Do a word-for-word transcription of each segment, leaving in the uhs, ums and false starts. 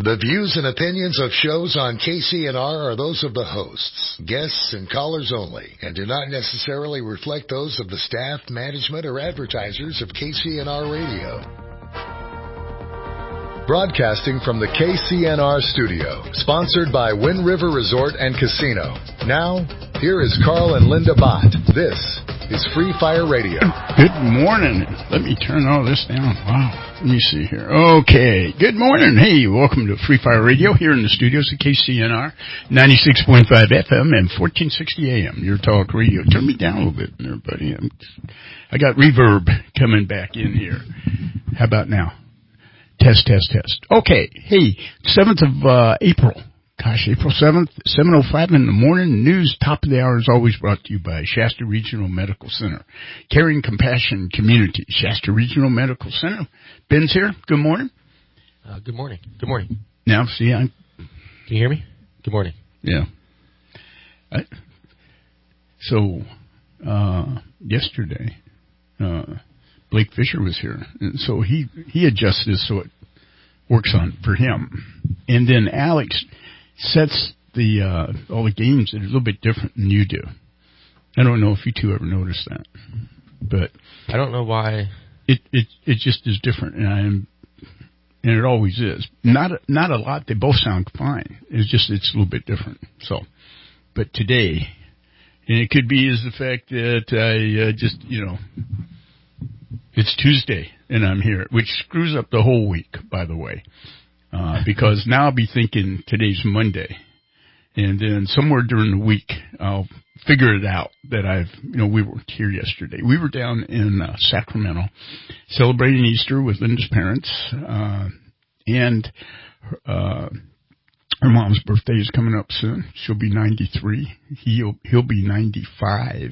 The views and opinions of shows on K C N R are those of the hosts, guests, and callers only, and do not necessarily reflect those of the staff, management, or advertisers of K C N R Radio. Broadcasting from the K C N R studio, sponsored by Wind River Resort and Casino. Now, here is Carl and Linda Bott. This is Free Fire Radio. Good morning. Let me turn all this down. Wow. Let me see here. Okay. Good morning. Hey, welcome to Free Fire Radio here in the studios at K C N R, ninety-six point five F M and fourteen sixty A M. Your talk radio. Turn me down a little bit there, buddy. I'm, I got reverb coming back in here. How about now? Test, test, test. Okay. Hey, seventh of uh, April. Gosh, April seventh, seven oh five in the morning. News top of the hour is always brought to you by Shasta Regional Medical Center. Caring Compassion Community. Shasta Regional Medical Center. Ben's here. Good morning. Uh, good morning. Good morning. Now, see, I'm... Can you hear me? Good morning. Yeah. I, so, uh, yesterday, uh, Blake Fisher was here. And so he, he adjusts this so it works on for him. And then Alex sets the uh, all the games that are a little bit different than you do. I don't know if you two ever noticed that, but I don't know why it it it just is different, and I'm and it always is. Not not a lot. They both sound fine. It's just it's a little bit different. So, but today, and it could be as the fact that I uh, just you know it's Tuesday and I'm here, which screws up the whole week, by the way. Uh, because now I'll be thinking today's Monday, and then somewhere during the week I'll figure it out that I've, you know, we weren't here yesterday. We were down in uh, Sacramento celebrating Easter with Linda's parents, uh, and uh, her mom's birthday is coming up soon. She'll be ninety-three. He'll he'll be ninety-five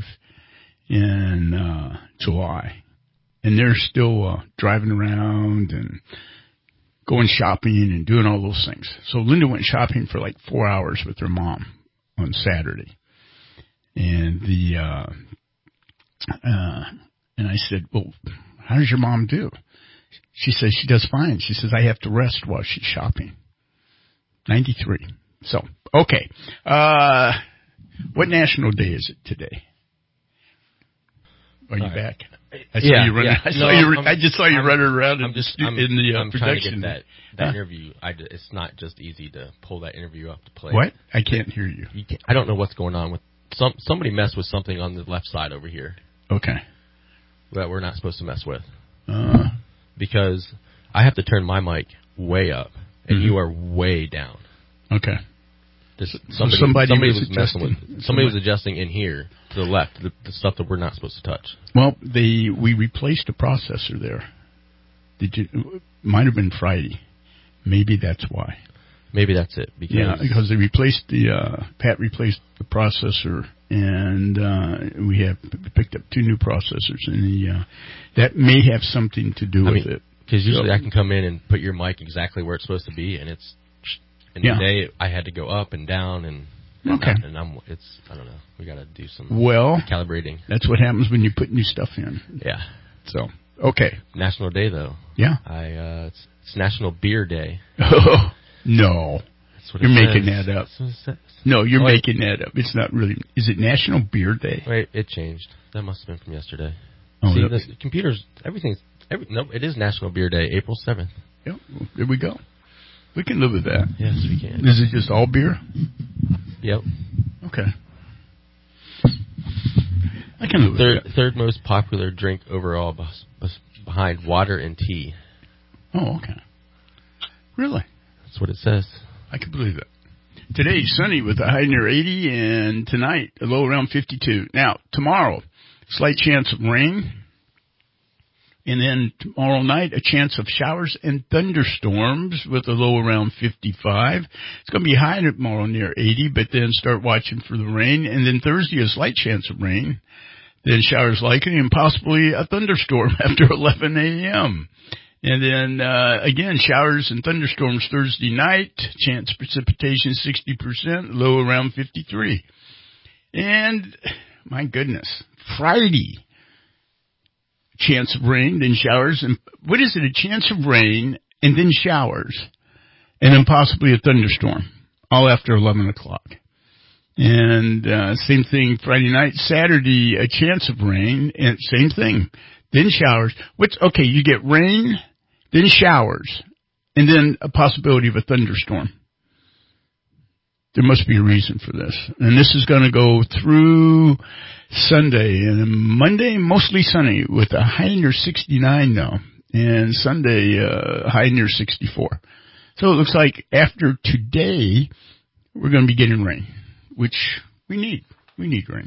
in uh, July, and they're still uh, driving around and going shopping and doing all those things. So Linda went shopping for like four hours with her mom on Saturday. And the, uh, uh, and I said, well, how does your mom do? She says she does fine. She says, I have to rest while she's shopping. ninety-three. So, okay. Uh, what national day is it today? Are you uh, back? I saw yeah, you running. Yeah. I, saw no, you, I'm, I just saw you I'm, running around I'm in, just, the, I'm, in the uh, I'm production. trying to get that, that huh? interview. I, it's not just easy to pull that interview up to play. What? I can't hear you. you can't, I don't know what's going on with some. Somebody messed with something on the left side over here. Okay. That we're not supposed to mess with. Uh, because I have to turn my mic way up, and mm-hmm. you are way down. Okay. This, somebody, so somebody, somebody was, was messing with. Somebody, somebody was adjusting in here to the left, the, the stuff that we're not supposed to touch. Well, they we replaced a processor there. Did you? Might have been Friday. Maybe that's why. Maybe that's it. Because yeah, because they replaced the uh, Pat replaced the processor, and uh, we have picked up two new processors, and the uh, that may have something to do I with mean, it. Because usually so, I can come in and put your mic exactly where it's supposed to be, and it's. And yeah. today I had to go up and down, and, and okay, and I'm it's I don't know. We got to do some well calibrating. That's what happens when you put new stuff in. Yeah. So okay. National Day though. Yeah. I uh, it's, it's National Beer Day. Oh no. That's what you're it making says. that up. That's what it says. No, you're oh, making that up. It's not really. Is it National Beer Day? Wait, it changed. That must have been from yesterday. Oh, See, no. the computers, everything's every no. It is National Beer Day, April seventh. Yep. Well, there we go. We can live with that. Yes, we can. Is it just all beer? Yep. Okay. I can live third, with that. Third most popular drink overall, behind water and tea. Oh, okay. Really? That's what it says. I can believe it. Today's sunny with a high near eighty, and tonight a low around fifty-two. Now, tomorrow, slight chance of rain. And then tomorrow night, a chance of showers and thunderstorms with a low around fifty-five. It's going to be high tomorrow near eighty, but then start watching for the rain. And then Thursday, a slight chance of rain. Then showers likely and possibly a thunderstorm after eleven a.m. And then, uh, again, showers and thunderstorms Thursday night. Chance precipitation sixty percent, low around fifty-three. And, my goodness, Friday. Chance of rain, then showers, and what is it? A chance of rain and then showers, and then possibly a thunderstorm, all after eleven o'clock. And uh, same thing Friday night, Saturday, a chance of rain, and same thing. Then showers. What's okay? You get rain, then showers, and then a possibility of a thunderstorm. There must be a reason for this. And this is going to go through Sunday. And Monday, mostly sunny with a high near sixty-nine now. And Sunday, uh, high near sixty-four. So it looks like after today, we're going to be getting rain, which we need. We need rain.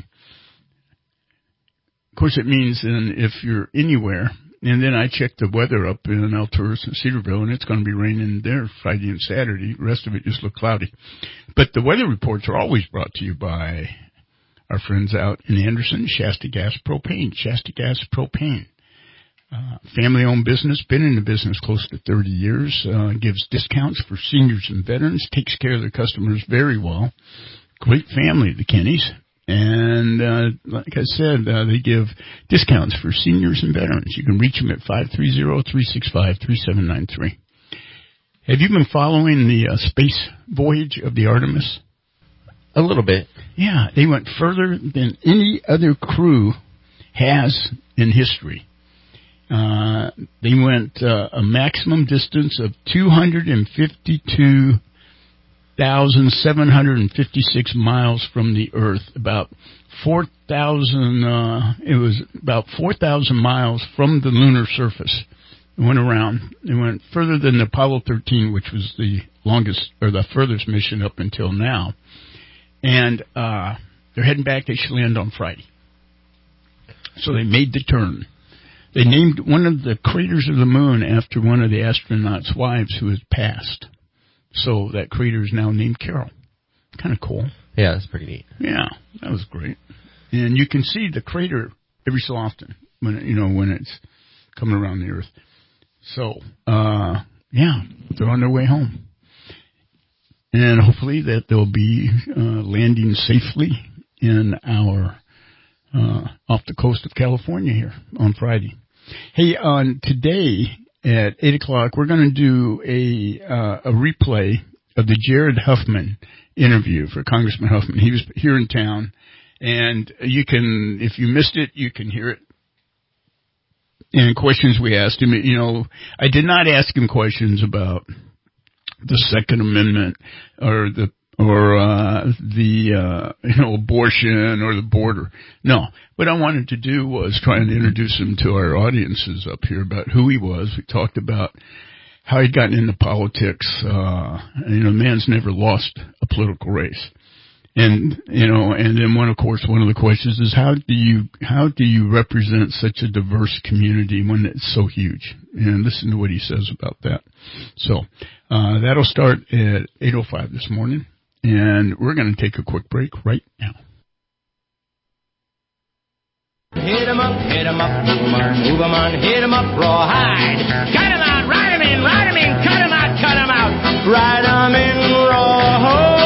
Of course, it means then if you're anywhere, and then I checked the weather up in Alturas and Cedarville, and it's going to be raining there Friday and Saturday. The rest of it just look cloudy. But the weather reports are always brought to you by our friends out in Anderson, Shasta Gas Propane. Shasta Gas Propane. Uh, family-owned business, been in the business close to thirty years, uh, gives discounts for seniors and veterans, takes care of their customers very well. Great family, the Kennys. And uh, like I said, uh, they give discounts for seniors and veterans. You can reach them at five three zero, three six five, three seven nine three. Have you been following the uh, space voyage of the Artemis? A little bit. Yeah, they went further than any other crew has in history. Uh, they went uh, a maximum distance of two hundred fifty-two thousand seven hundred fifty-six miles from the Earth, about four thousand, uh, it was about four thousand miles from the lunar surface. It went around. It went further than the Apollo thirteen, which was the longest, or the furthest mission up until now. And, uh, they're heading back. They should land on Friday. So they made the turn. They named one of the craters of the moon after one of the astronauts' wives who has passed. So that crater is now named Carol. Kind of cool. Yeah, that's pretty neat. Yeah, that was great. And you can see the crater every so often when, you know, when it's coming around the Earth. So, uh, yeah, they're on their way home. And hopefully that they'll be uh, landing safely in our, uh, off the coast of California here on Friday. Hey, on today at eight o'clock, we're going to do a uh, a replay of the Jared Huffman interview for Congressman Huffman. He was here in town, and you can, if you missed it, you can hear it. And questions we asked him, you know, I did not ask him questions about the Second Amendment or the or uh the uh you know abortion or the border. No, what I wanted to do was try and introduce him to our audiences up here about who he was. We talked about how he'd gotten into politics. Uh and, you know, the man's never lost a political race. And you know, and then one of course one of the questions is how do you how do you represent such a diverse community when it's so huge? And listen to what he says about that. So uh that'll start at eight oh five this morning. And we're going to take a quick break right now. Hit 'em up, hit 'em up, move 'em on, move 'em on, hit 'em up, rawhide. Cut 'em out, ride 'em in, ride 'em in, cut 'em out, cut 'em out, ride 'em in, rawhide.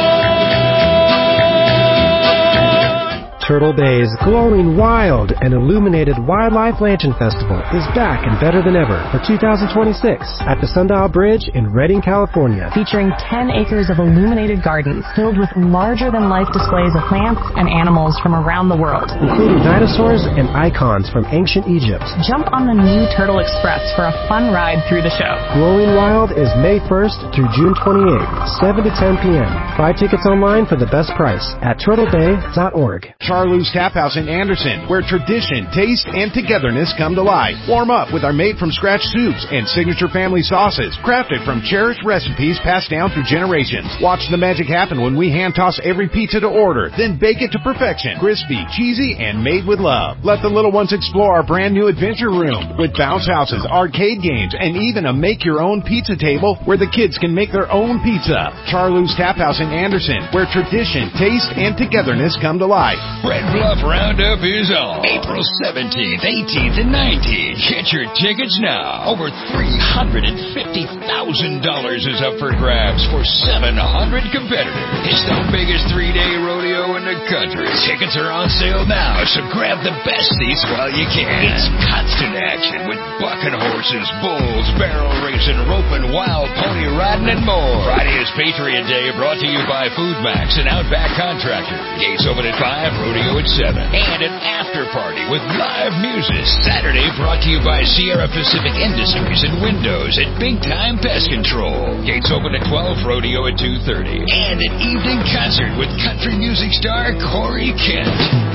Turtle Bay's Glowing Wild and Illuminated Wildlife Lantern Festival is back and better than ever for two thousand twenty-six at the Sundial Bridge in Redding, California. Featuring ten acres of illuminated gardens filled with larger-than-life displays of plants and animals from around the world, including dinosaurs and icons from ancient Egypt. Jump on the new Turtle Express for a fun ride through the show. Glowing Wild is May first through June twenty-eighth, seven to ten p.m. Buy tickets online for the best price at turtle bay dot org. Charlou's Tap House in Anderson, where tradition, taste, and togetherness come to life. Warm up with our made-from-scratch soups and signature family sauces, crafted from cherished recipes passed down through generations. Watch the magic happen when we hand-toss every pizza to order, then bake it to perfection. Crispy, cheesy, and made with love. Let the little ones explore our brand-new adventure room with bounce houses, arcade games, and even a make-your-own pizza table where the kids can make their own pizza. Charlou's Tap House in Anderson, where tradition, taste, and togetherness come to life. Red Bluff Roundup is on April seventeenth, eighteenth, and nineteenth. Get your tickets now. Over three hundred fifty thousand dollars is up for grabs for seven hundred competitors. It's the biggest three-day rodeo in the country. Tickets are on sale now, so grab the best seats while you can. It's constant action with bucking horses, bulls, barrel racing, roping, wild pony riding, and more. Friday is Patriot Day, brought to you by Food Max and Outback Contractor. Gates open at five, rodeo at seven. And an after party with live music. Saturday brought to you by Sierra Pacific Industries and Windows at Big Time Pest Control. Gates open at twelve, rodeo at two thirty. And an evening concert with country music star Corey Kent.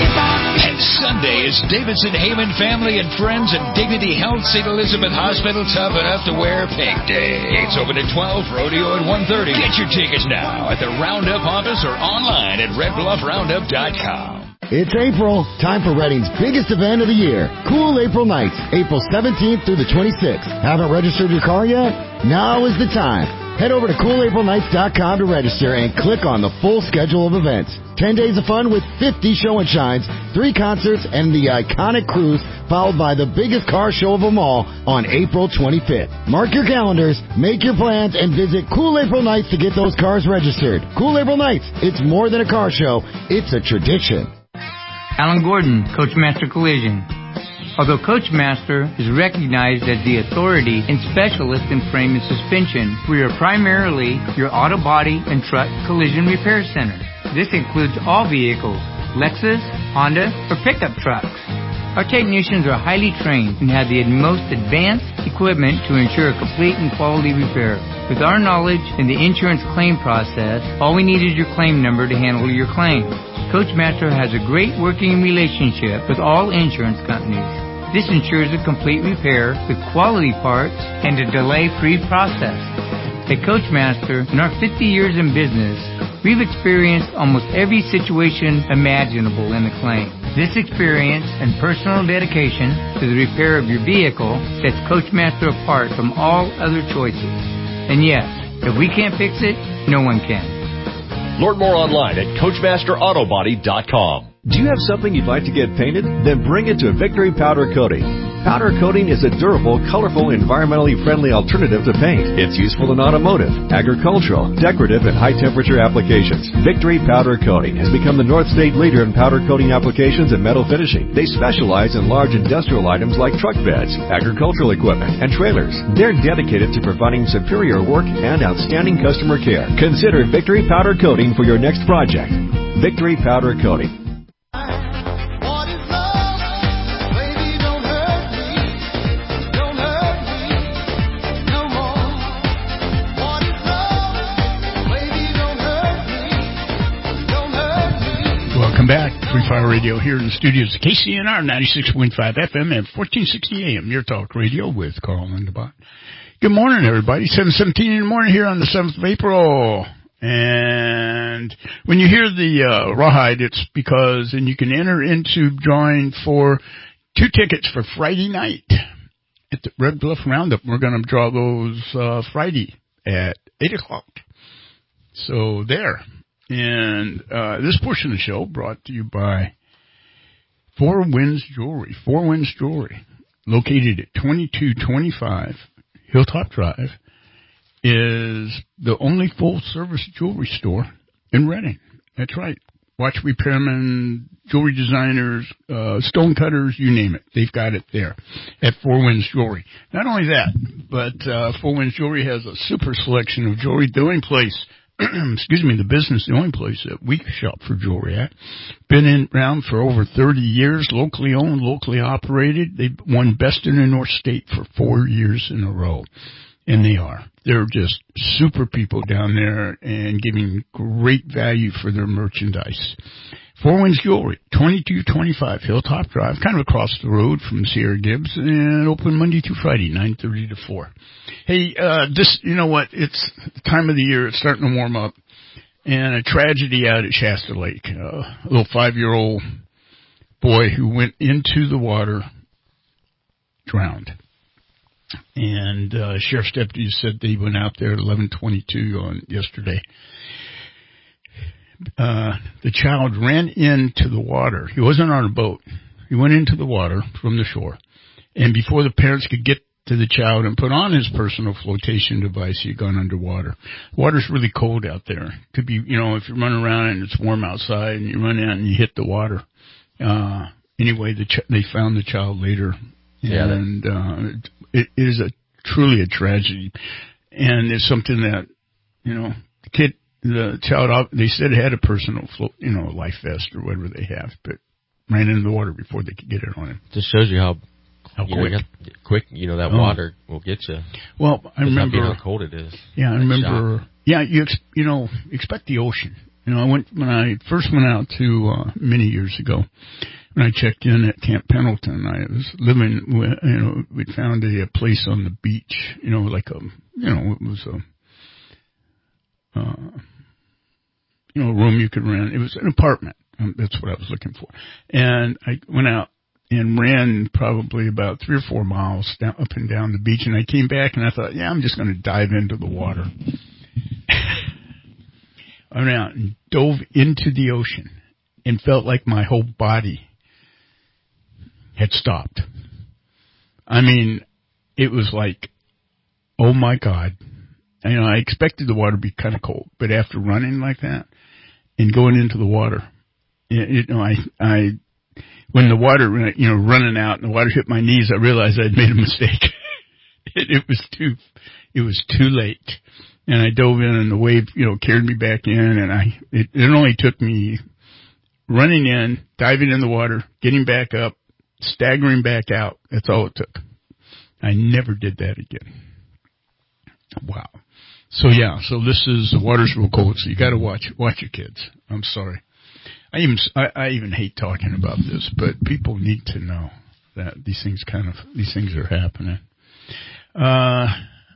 And Sunday is Davidson Heyman Family and Friends and Dignity Health Saint Elizabeth Hospital Tough Enough to Wear Pink Day. Gates open at twelve, rodeo at one thirty. Get your tickets now at the Roundup office or online at red bluff roundup dot com. It's April, time for Reading's biggest event of the year, Cool April Nights, April seventeenth through the twenty-sixth. Haven't registered your car yet? Now is the time. Head over to cool april nights dot com to register and click on the full schedule of events. ten days of fun with fifty show and shines, three concerts, and the iconic cruise, followed by the biggest car show of them all on April twenty-fifth. Mark your calendars, make your plans, and visit Cool April Nights to get those cars registered. Cool April Nights, it's more than a car show, it's a tradition. Alan Gordon, Coachmaster Collision. Although Coachmaster is recognized as the authority and specialist in frame and suspension, we are primarily your auto body and truck collision repair center. This includes all vehicles, Lexus, Honda, or pickup trucks. Our technicians are highly trained and have the most advanced equipment to ensure a complete and quality repair. With our knowledge in the insurance claim process, all we need is your claim number to handle your claim. Coachmaster has a great working relationship with all insurance companies. This ensures a complete repair with quality parts and a delay-free process. At Coachmaster, in our fifty years in business, we've experienced almost every situation imaginable in a claim. This experience and personal dedication to the repair of your vehicle sets Coachmaster apart from all other choices. And yes, if we can't fix it, no one can. Learn more online at coachmaster auto body dot com. Do you have something you'd like to get painted? Then bring it to Victory Powder Coating. Powder coating is a durable, colorful, environmentally friendly alternative to paint. It's useful in automotive, agricultural, decorative, and high-temperature applications. Victory Powder Coating has become the North State leader in powder coating applications and metal finishing. They specialize in large industrial items like truck beds, agricultural equipment, and trailers. They're dedicated to providing superior work and outstanding customer care. Consider Victory Powder Coating for your next project. Victory Powder Coating. Welcome back. Free Fire Radio here in the studios of K C N R ninety-six point five F M and fourteen sixty A M. Your talk radio with Carl Lindebach. Good morning, everybody. seven seventeen in the morning here on the seventh of April. And when you hear the uh, rawhide, it's because, and you can enter into drawing for two tickets for Friday night at the Red Bluff Roundup. We're going to draw those uh, Friday at eight o'clock. So there. And uh, this portion of the show brought to you by Four Winds Jewelry. Four Winds Jewelry, located at twenty-two twenty-five Hilltop Drive, is the only full-service jewelry store in Reading. That's right. Watch repairmen, jewelry designers, uh, stone cutters, you name it. They've got it there at Four Winds Jewelry. Not only that, but uh, Four Winds Jewelry has a super selection of jewelry. The only place excuse me, the business, the only place that we shop for jewelry at. Been in, around for over thirty years, locally owned, locally operated. They've won Best in the North State for four years in a row. And they are. They're just super people down there and giving great value for their merchandise. Four Winds Jewelry, twenty-two twenty-five Hilltop Drive, kind of across the road from Sierra Gibbs, and open Monday through Friday, nine thirty to four. Hey, uh, this, you know what, it's the time of the year, it's starting to warm up, and a tragedy out at Shasta Lake. Uh, a little five-year-old boy who went into the water, drowned. And uh, sheriff's deputies said they went out there at eleven twenty-two on yesterday. uh, the child ran into the water. He wasn't on a boat. He went into the water from the shore. And before the parents could get to the child and put on his personal flotation device, he had gone underwater. The water's really cold out there. Could be, you know, if you're running around and it's warm outside and you run out and you hit the water. Uh, anyway, the ch- they found the child later. Yeah, and, uh, it, it is a truly a tragedy. And it's something that, you know, the kid, the child, they said it had a personal, float, you know, life vest or whatever they have, but ran into the water before they could get it on him. Just shows you how, how you quick, know, quick, you know, that oh. water will get you. Well, I remember how cold it is. Yeah, I remember. Shock. Yeah, you ex, you know expect the ocean. You know, I went when I first went out to uh, many years ago. When I checked in at Camp Pendleton, I was living. With, you know, we found a, a place on the beach. You know, like a you know it was a uh, you know a room you could rent. It was an apartment. Um, that's what I was looking for. And I went out and ran probably about three or four miles down, up and down the beach. And I came back and I thought, yeah, I'm just going to dive into the water. I went out and dove into the ocean and felt like my whole body had stopped. I mean, it was like, oh my God. You know, I expected the water to be kind of cold, but after running like that and going into the water, you know, I, I, when the water, you know, running out and the water hit my knees, I realized I'd made a mistake. it, it was too, it was too late. And I dove in and the wave, you know, carried me back in and I, it, it only took me running in, diving in the water, getting back up, staggering back out. That's all it took. I never did that again. Wow. So yeah, so this is, the water's real cold, so you gotta watch, watch your kids. I'm sorry. I even, I, I even hate talking about this, but people need to know that these things kind of, these things are happening. Uh,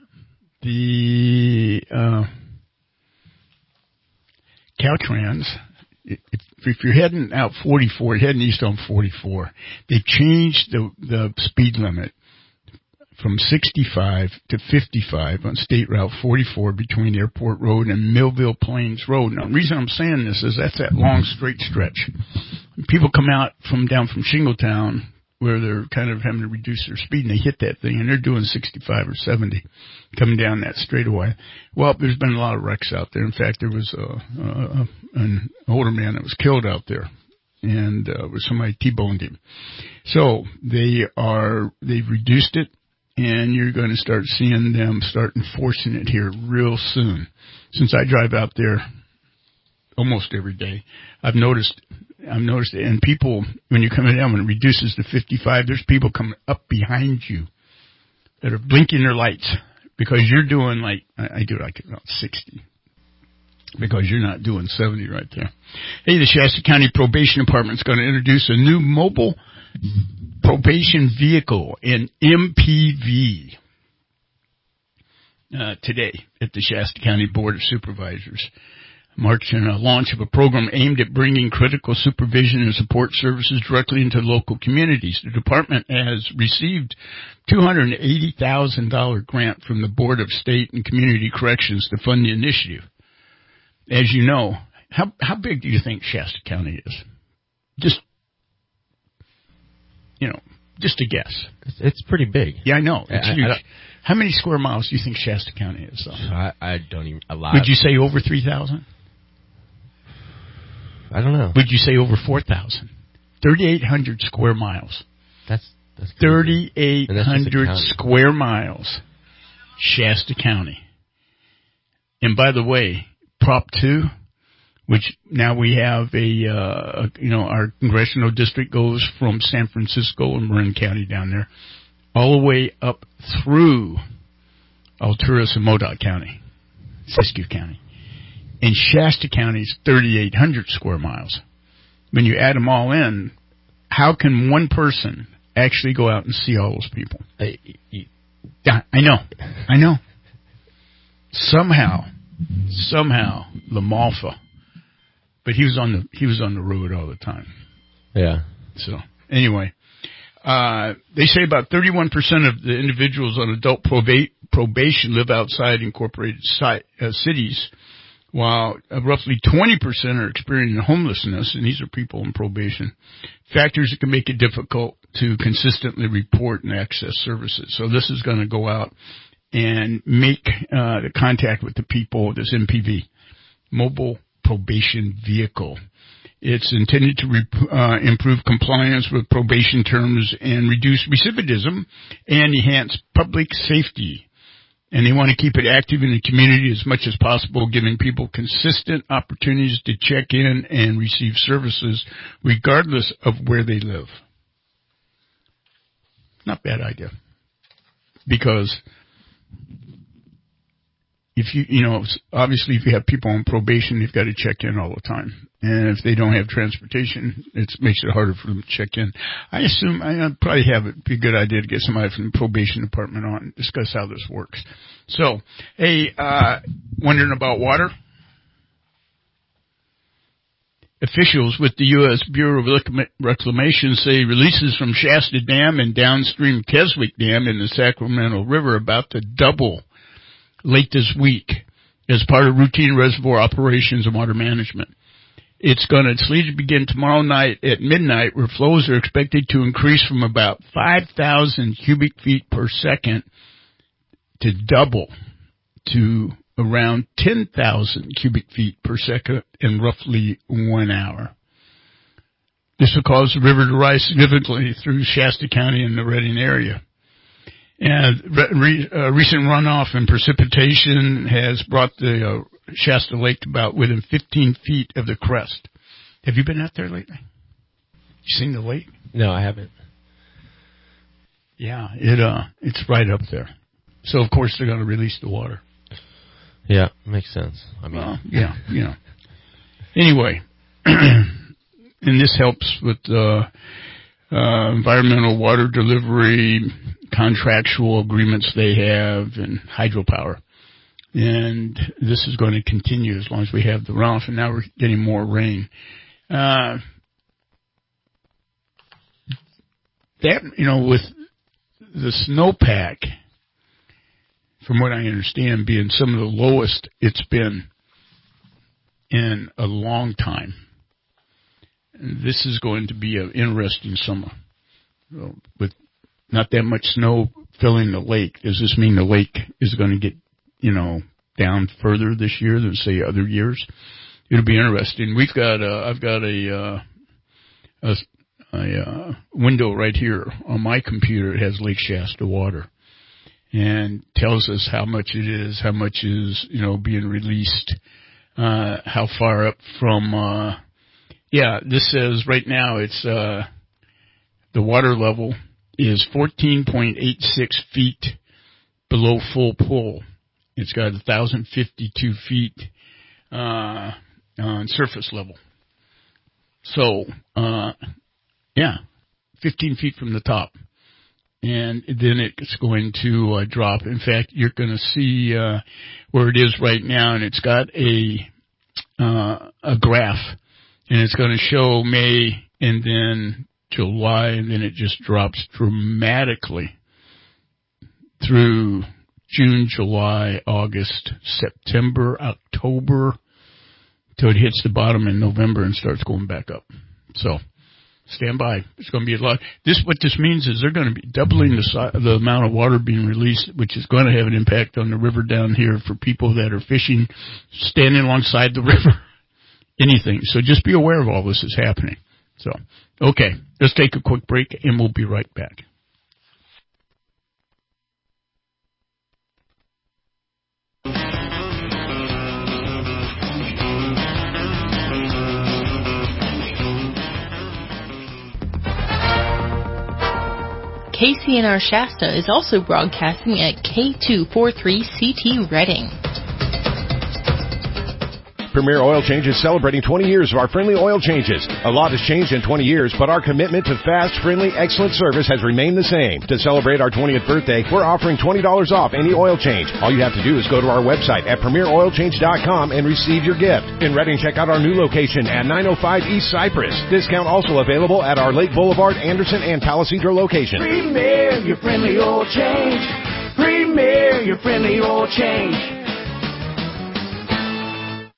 the, uh, Caltrans, if, if you're heading out forty-four, you're heading east on forty-four, they changed the, the speed limit from sixty-five to fifty-five on State Route forty-four between Airport Road and Millville Plains Road. Now, the reason I'm saying this is that's that long straight stretch. People come out from down from Shingletown where they're kind of having to reduce their speed and they hit that thing and they're doing sixty-five or seventy coming down that straightaway. Well, there's been a lot of wrecks out there. In fact, there was a, a, an older man that was killed out there. And uh, somebody T-boned him. So they are, they've reduced it. And you're going to start seeing them start enforcing it here real soon. Since I drive out there almost every day, I've noticed, I've noticed it. And people, when you're coming down, when it reduces to fifty-five, there's people coming up behind you that are blinking their lights because you're doing like, I, I do like about sixty. Because you're not doing seventy right there. Hey, the Shasta County Probation Department is going to introduce a new mobile probation vehicle, an M P V, uh, today at the Shasta County Board of Supervisors, marking a launch of a program aimed at bringing critical supervision and support services directly into local communities. The department has received two hundred eighty thousand dollars grant from the Board of State and Community Corrections to fund the initiative. As you know, how how big do you think Shasta County is? Just You know, just a guess. It's, it's pretty big. Yeah, I know. It's I, huge. I How many square miles do you think Shasta County is, though? I, I don't even, a lot. Would you say over three thousand? I don't know. Would you say over four thousand? thirty-eight hundred square miles. That's, that's thirty-eight hundred square miles, Shasta County. And by the way, Prop two, which now we have a, uh, you know, our congressional district goes from San Francisco and Marin County down there all the way up through Alturas and Modoc County, Siskiyou County. And Shasta County is thirty-eight hundred square miles. When you add them all in, how can one person actually go out and see all those people? I, you, yeah, I know. I know. Somehow, somehow, LaMalfa, but he was on the he was on the road all the time. Yeah. So anyway, uh, they say about thirty-one percent of the individuals on adult probate, probation live outside incorporated site, uh, cities, while uh, roughly twenty percent are experiencing homelessness, and these are people on probation, factors that can make it difficult to consistently report and access services. So this is going to go out and make uh, the contact with the people, this M P V, Mobile Probation Vehicle. It's intended to rep- uh, improve compliance with probation terms and reduce recidivism and enhance public safety. And they want to keep it active in the community as much as possible, giving people consistent opportunities to check in and receive services regardless of where they live. Not a bad idea. Because if you, you know, obviously if you have people on probation, they've got to check in all the time. And if they don't have transportation, it makes it harder for them to check in. I assume, I probably have it be a good idea to get somebody from the probation department on and discuss how this works. So, hey, uh, wondering about water? Officials with the U S Bureau of Reclamation say releases from Shasta Dam and downstream Keswick Dam in the Sacramento River are about to double late this week as part of routine reservoir operations and water management. It's going to, it's slated to begin tomorrow night at midnight, where flows are expected to increase from about five thousand cubic feet per second to double to around ten thousand cubic feet per second in roughly one hour. This will cause the river to rise significantly through Shasta County and the Redding area. And re, uh, recent runoff and precipitation has brought the uh, Shasta Lake to about within fifteen feet of the crest. Have you been out there lately? You seen the lake? No, I haven't. Yeah, it uh, it's right up there. So of course they're going to release the water. Yeah, makes sense. I mean, well, yeah, you know. Anyway, and this helps with uh, uh, environmental water delivery, contractual agreements they have, and hydropower. And this is going to continue as long as we have the runoff, and now we're getting more rain. Uh, that, you know, with the snowpack, from what I understand, being some of the lowest it's been in a long time, this is going to be an interesting summer. With not that much snow filling the lake, does this mean the lake is going to get, you know, down further this year than, say, other years? It'll be interesting. We've got, uh, I've got a, uh, a, a uh, window right here on my computer. It has Lake Shasta water and tells us how much it is, how much is, you know, being released, uh, how far up from, uh, yeah, this says right now it's, uh, the water level is fourteen point eight six feet below full pull. It's got one thousand fifty-two feet uh, on surface level. So, uh, yeah, fifteen feet from the top. And then it's going to uh, drop. In fact, you're going to see uh, where it is right now, and it's got a uh, a graph, and it's going to show May and then July, and then it just drops dramatically through June, July, August, September, October, till it hits the bottom in November and starts going back up. So stand by. It's going to be a lot. This, what this means is they're going to be doubling the si- the amount of water being released, which is going to have an impact on the river down here for people that are fishing, standing alongside the river, anything. So just be aware of all this is happening. So, okay, let's take a quick break and we'll be right back. K C N R Shasta is also broadcasting at K two forty-three C T Redding. Premier Oil Change is celebrating twenty years of our friendly oil changes. A lot has changed in twenty years, but our commitment to fast, friendly, excellent service has remained the same. To celebrate our twentieth birthday, we're offering twenty dollars off any oil change. All you have to do is go to our website at premier oil change dot com and receive your gift. In Redding, check out our new location at nine oh five East Cypress. Discount also available at our Lake Boulevard, Anderson, and Palisadro locations. Premier, your friendly oil change. Premier, your friendly oil change.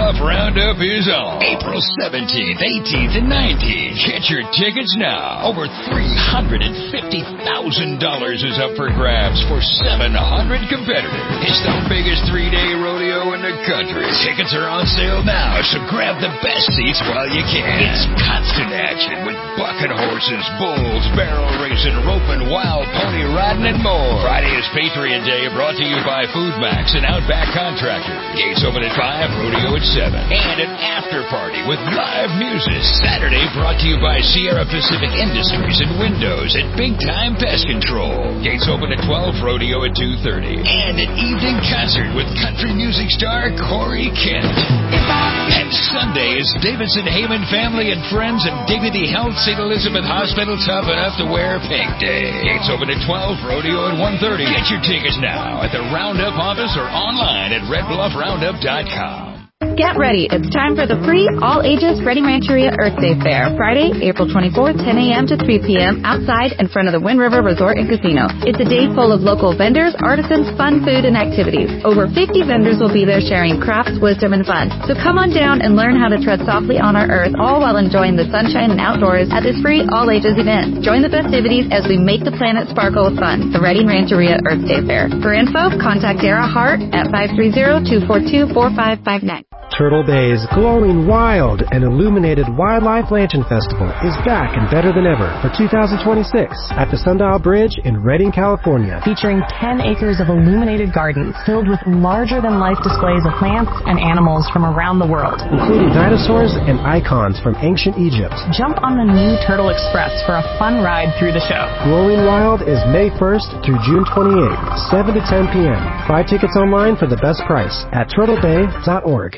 Bluff Roundup is on April seventeenth, eighteenth, and nineteenth. Get your tickets now. Over three hundred fifty thousand dollars is up for grabs for seven hundred competitors. It's the biggest three-day rodeo in the country. Tickets are on sale now, so grab the best seats while you can. It's constant action with bucking horses, bulls, barrel racing, roping, wild pony riding, and more. Friday is Patriot Day, brought to you by Food Max and Outback Contractors. Gates open at five, rodeo at seven. And an after party with live music. Saturday brought to you by Sierra Pacific Industries and Windows at Big Time Pest Control. Gates open at twelve, rodeo at two thirty. And an evening concert with country music star Corey Kent. And Sunday is Davidson Heyman Family and Friends and Dignity Health Saint Elizabeth Hospital Tough Enough to Wear Pink Day. Gates open at twelve, rodeo at one thirty. Get your tickets now at the Roundup office or online at red bluff roundup dot com. Get ready. It's time for the free all-ages Reading Rancheria Earth Day Fair. Friday, April twenty-fourth, ten a.m. to three p.m. outside in front of the Wind River Resort and Casino. It's a day full of local vendors, artisans, fun food, and activities. Over fifty vendors will be there sharing crafts, wisdom, and fun. So come on down and learn how to tread softly on our earth, all while enjoying the sunshine and outdoors at this free all-ages event. Join the festivities as we make the planet sparkle with fun. The Reading Rancheria Earth Day Fair. For info, contact Dara Hart at five three zero, two four two, four five five nine. Turtle Bay's glowing wild and illuminated Wildlife Lantern Festival is back and better than ever for two thousand twenty-six at the Sundial Bridge in Redding, California. Featuring ten acres of illuminated gardens filled with larger-than-life displays of plants and animals from around the world, including dinosaurs and icons from ancient Egypt. Jump on the new Turtle Express for a fun ride through the show. Glowing Wild is May first through June twenty-eighth, seven to ten p.m. Buy tickets online for the best price at turtle bay dot org.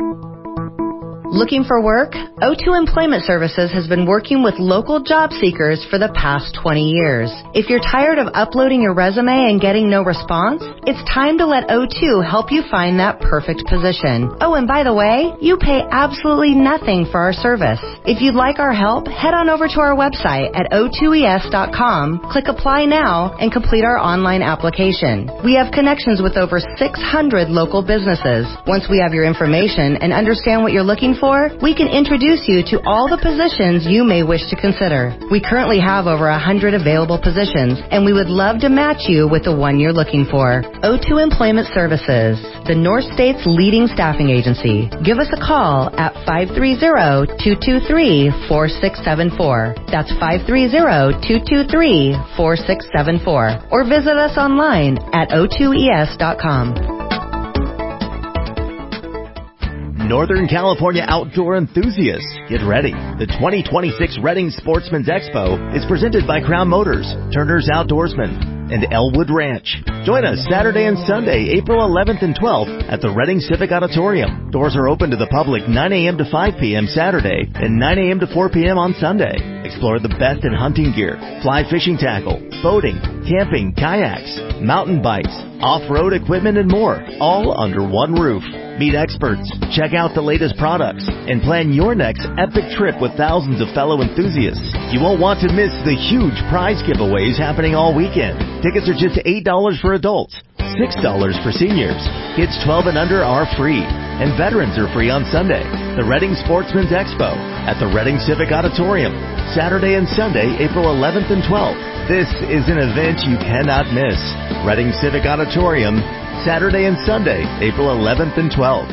Looking for work? O two Employment Services has been working with local job seekers for the past twenty years. If you're tired of uploading your resume and getting no response, it's time to let O two help you find that perfect position. Oh, and by the way, you pay absolutely nothing for our service. If you'd like our help, head on over to our website at o two e s dot com, click Apply Now, and complete our online application. We have connections with over six hundred local businesses. Once we have your information and understand what you're looking for, we can introduce you to all the positions you may wish to consider. We currently have over one hundred available positions, and we would love to match you with the one you're looking for. O two Employment Services, the North State's leading staffing agency. Give us a call at five three zero, two two three, four six seven four. That's five three zero, two two three, four six seven four. Or visit us online at o two e s dot com. Northern California outdoor enthusiasts, get ready. The twenty twenty-six Reading Sportsman's Expo is presented by Crown Motors, Turner's Outdoorsman, and Elwood Ranch. Join us Saturday and Sunday, April eleventh and twelfth at the Reading Civic Auditorium. Doors are open to the public nine a.m. to five p.m. Saturday and nine a.m. to four p.m. on Sunday. Explore the best in hunting gear, fly fishing tackle, boating, camping, kayaks, mountain bikes, off-road equipment, and more, all under one roof. Meet experts, check out the latest products, and plan your next epic trip with thousands of fellow enthusiasts. You won't want to miss the huge prize giveaways happening all weekend. Tickets are just eight dollars for adults, six dollars for seniors. Kids twelve and under are free, and veterans are free on Sunday. The Reading Sportsman's Expo at the Reading Civic Auditorium, Saturday and Sunday, April eleventh and twelfth. This is an event you cannot miss. Reading Civic Auditorium, Saturday and Sunday, April eleventh and twelfth.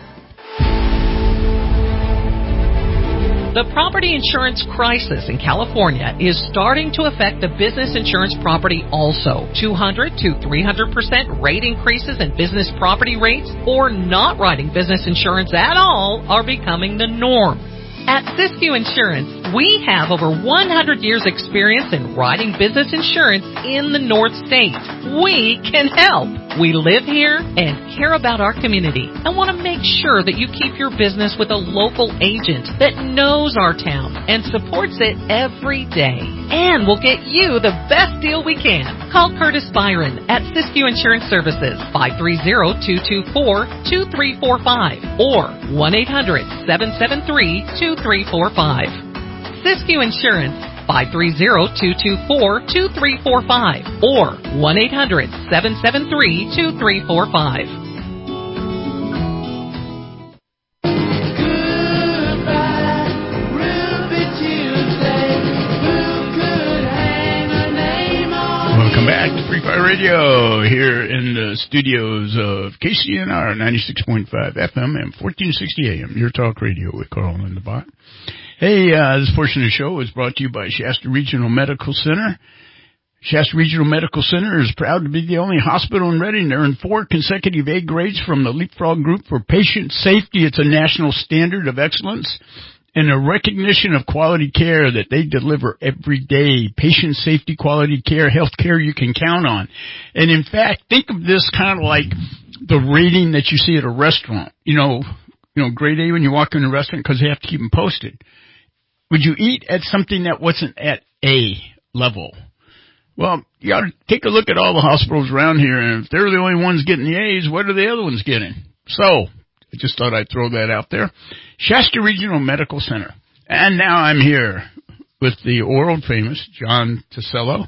The property insurance crisis in California is starting to affect the business insurance property also. two hundred to three hundred percent rate increases in business property rates or not writing business insurance at all are becoming the norm. At Siskiyou Insurance, we have over one hundred years experience in writing business insurance in the North State. We can help. We live here and care about our community and want to make sure that you keep your business with a local agent that knows our town and supports it every day. And we'll get you the best deal we can. Call Curtis Byron at Siskiyou Insurance Services, five three zero, two two four, two three four five or one eight hundred, seven seven three, two three four five. Siskiyou Insurance, five three zero, two two four, two three four five or one eight hundred, seven seven three, two three four five. Radio here in the studios of K C N R ninety-six point five F M and fourteen sixty A M, your talk radio with Carl and the Bot. Hey, uh, this portion of the show is brought to you by Shasta Regional Medical Center. Shasta Regional Medical Center is proud to be the only hospital in Reading to earn four consecutive A grades from the Leapfrog Group for patient safety. It's a national standard of excellence and a recognition of quality care that they deliver every day. Patient safety, quality care, health care you can count on. And in fact, think of this kind of like the rating that you see at a restaurant. You know, you know, grade A when you walk in a restaurant because they have to keep them posted. Would you eat at something that wasn't at A level? Well, you got to take a look at all the hospitals around here, and if they're the only ones getting the A's, what are the other ones getting? So, I just thought I'd throw that out there. Shasta Regional Medical Center. And now I'm here with the world famous John Tasello,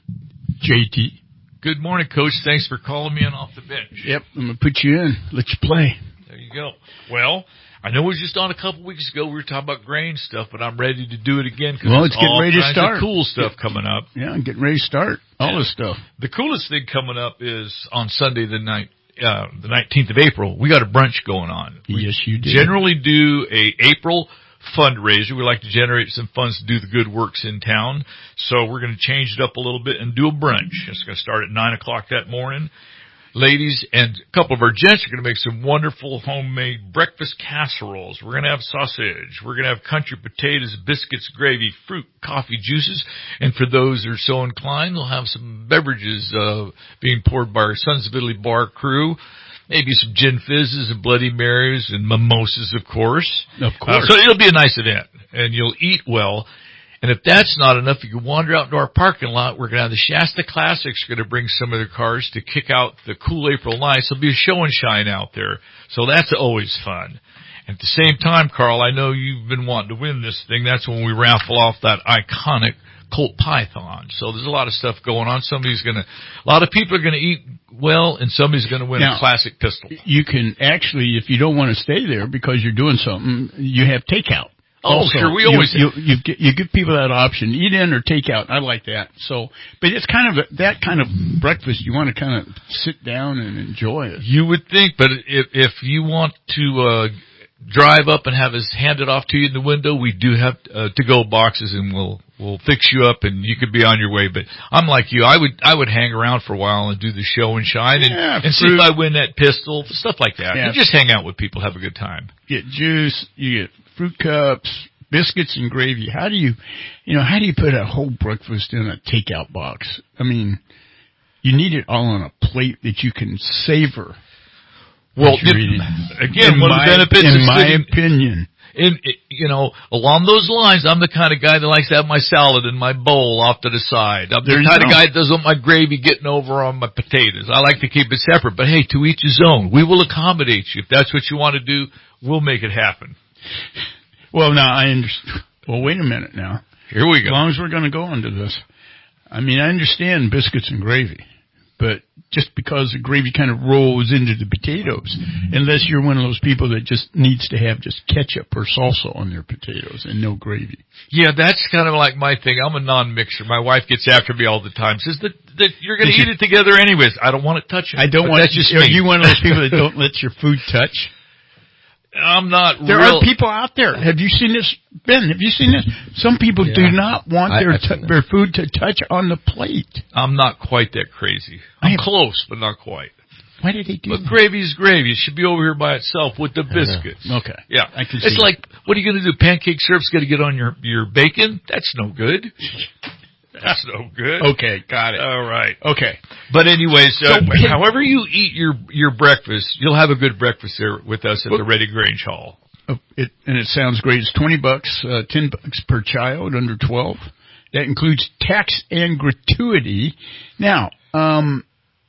J T. Good morning, Coach. Thanks for calling me in off the bench. Yep, I'm going to put you in. Let you play. There you go. Well, I know it was just on a couple weeks ago. We were talking about grain stuff, but I'm ready to do it again because well, it's getting all ready to kinds start. of cool stuff coming up. Yeah, I'm getting ready to start. All this stuff. The coolest thing coming up is on Sunday the night. Uh, the nineteenth of April, we got a brunch going on. We yes, you do. Generally do a April fundraiser. We like to generate some funds to do the good works in town. So we're going to change it up a little bit and do a brunch. It's going to start at nine o'clock that morning. Ladies and a couple of our gents are going to make some wonderful homemade breakfast casseroles. We're going to have sausage. We're going to have country potatoes, biscuits, gravy, fruit, coffee, juices. And for those that are so inclined, we'll have some beverages uh, being poured by our Sons of Italy bar crew. Maybe some gin fizzes and Bloody Marys and mimosas, of course. Of course. Uh, so it'll be a nice event, and you'll eat well. And if that's not enough, you can wander out into our parking lot. We're going to have the Shasta Classics going to bring some of their cars to kick out the cool April nights. There'll be a show and shine out there. So that's always fun. And at the same time, Carl, I know you've been wanting to win this thing. That's when we raffle off that iconic Colt Python. So there's a lot of stuff going on. Somebody's going to, a lot of people are going to eat well, and somebody's going to win now, a classic pistol. You can actually, if you don't want to stay there because you're doing something, you have takeout. Oh, also, sure. We always you, you, you, you give people that option, eat in or take out. I like that. So, but it's kind of a, that kind of breakfast. You want to kind of sit down and enjoy it. You would think, but if if you want to uh drive up and have us hand it off to you in the window, we do have uh, to go boxes, and we'll we'll fix you up, and you could be on your way. But I'm like you. I would I would hang around for a while and do the show and shine, and, yeah, and see if I win that pistol, stuff like that. Yeah. You just hang out with people, have a good time. Get juice. You get fruit cups, biscuits and gravy. How do you, you know, how do you put a whole breakfast in a takeout box? I mean, you need it all on a plate that you can savor. Well, it, again, in one my, of the benefits in of my sitting, opinion. in, you know, along those lines, I'm the kind of guy that likes to have my salad in my bowl off to the side. I'm There the you kind go. of guy that doesn't want my gravy getting over on my potatoes. I like to keep it separate, but hey, to each his own. We will accommodate you. If that's what you want to do, we'll make it happen. Well, now I understand. Well, wait a minute now. Here we go. As long as we're going to go into this, I mean, I understand biscuits and gravy, but just because the gravy kind of rolls into the potatoes, unless you're one of those people that just needs to have just ketchup or salsa on their potatoes and no gravy. Yeah, that's kind of like my thing. I'm a non-mixer. My wife gets after me all the time. Says that, that you're going to eat it together anyways. I don't want it touching. I don't but want. That's just Are me. you one of those people that don't let your food touch? I'm not. There real, are people out there. Have you seen this, Ben? Have you seen this? Some people Yeah. do not want I- their I've t- seen that. their food to touch on the plate. I'm not quite that crazy. I'm close, but not quite. Why did they do But that? gravy's gravy. It should be over here by itself with the biscuits. Okay. Yeah. I can It's see like, what are you going to do? Pancake syrup's going to get on your, your bacon? That's no good. That's no good. Okay, got it. All right. Okay. But anyways, uh, So, hey- however you eat your, your breakfast, you'll have a good breakfast there with us at Well- the Reading Grange Hall. Oh, it, and it sounds great. It's twenty bucks, uh, ten bucks per child under twelve. That includes tax and gratuity. Now, um,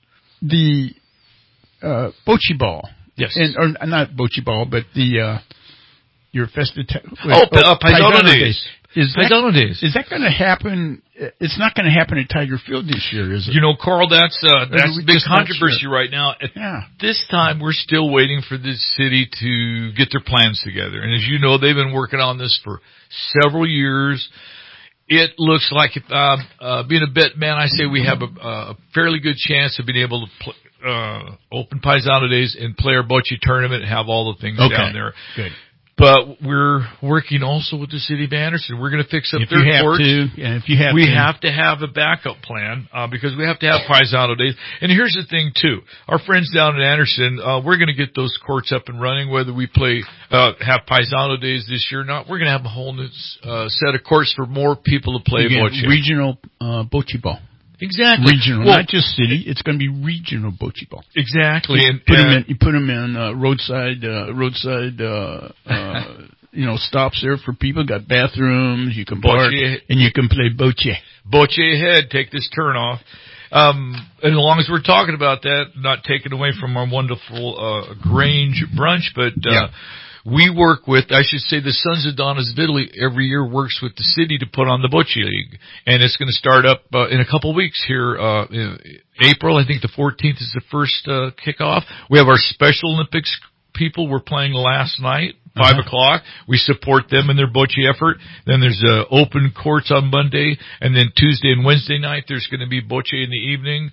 the uh, bocce ball. Yes. And or not bocce ball, but the uh, your festive. Oh, uh, Paisano Days. Is that, Paisano Days. Is that going to happen? It's not going to happen at Tiger Field this year, is it? You know, Carl, that's uh, that's we big just not controversy sure? right now. At Yeah. this time, we're still waiting for the city to get their plans together. And as you know, they've been working on this for several years. it looks like, if, uh, uh, being a bet man, I say we have a, a fairly good chance of being able to play, uh, open Paisano Days and play our bocce tournament and have all the things okay. down there. Good. But we're working also with the city of Anderson. We're going to fix up if their you have courts. To, yeah, if you have we to. have to have a backup plan uh, because we have to have Paisano Days. And here's the thing, too. Our friends down in Anderson, uh, we're going to get those courts up and running, whether we play uh, have Paisano Days this year or not. We're going to have a whole new uh, set of courts for more people to play bocce. Regional uh, bocce ball. Exactly. Regional, well, not just city. It's going to be regional bocce ball. Exactly. You and put and, them in. You put them in uh, roadside, uh, roadside. Uh, uh, you know, stops there for people. Got bathrooms. You can park and you can play bocce. Bocce ahead. Take this turn off. Um, and as long as we're talking about that, not taking away from our wonderful uh, Grange brunch, but uh, yeah. we work with, I should say, the Sons of Donna's Vitaly every year works with the city to put on the Bocce League. And it's going to start up uh, in a couple of weeks here uh, in April. I think the fourteenth is the first uh, kickoff. We have our Special Olympics people were playing last night, five uh-huh. o'clock. We support them in their bocce effort. Then there's uh, open courts on Monday, and then Tuesday and Wednesday night there's going to be bocce in the evening.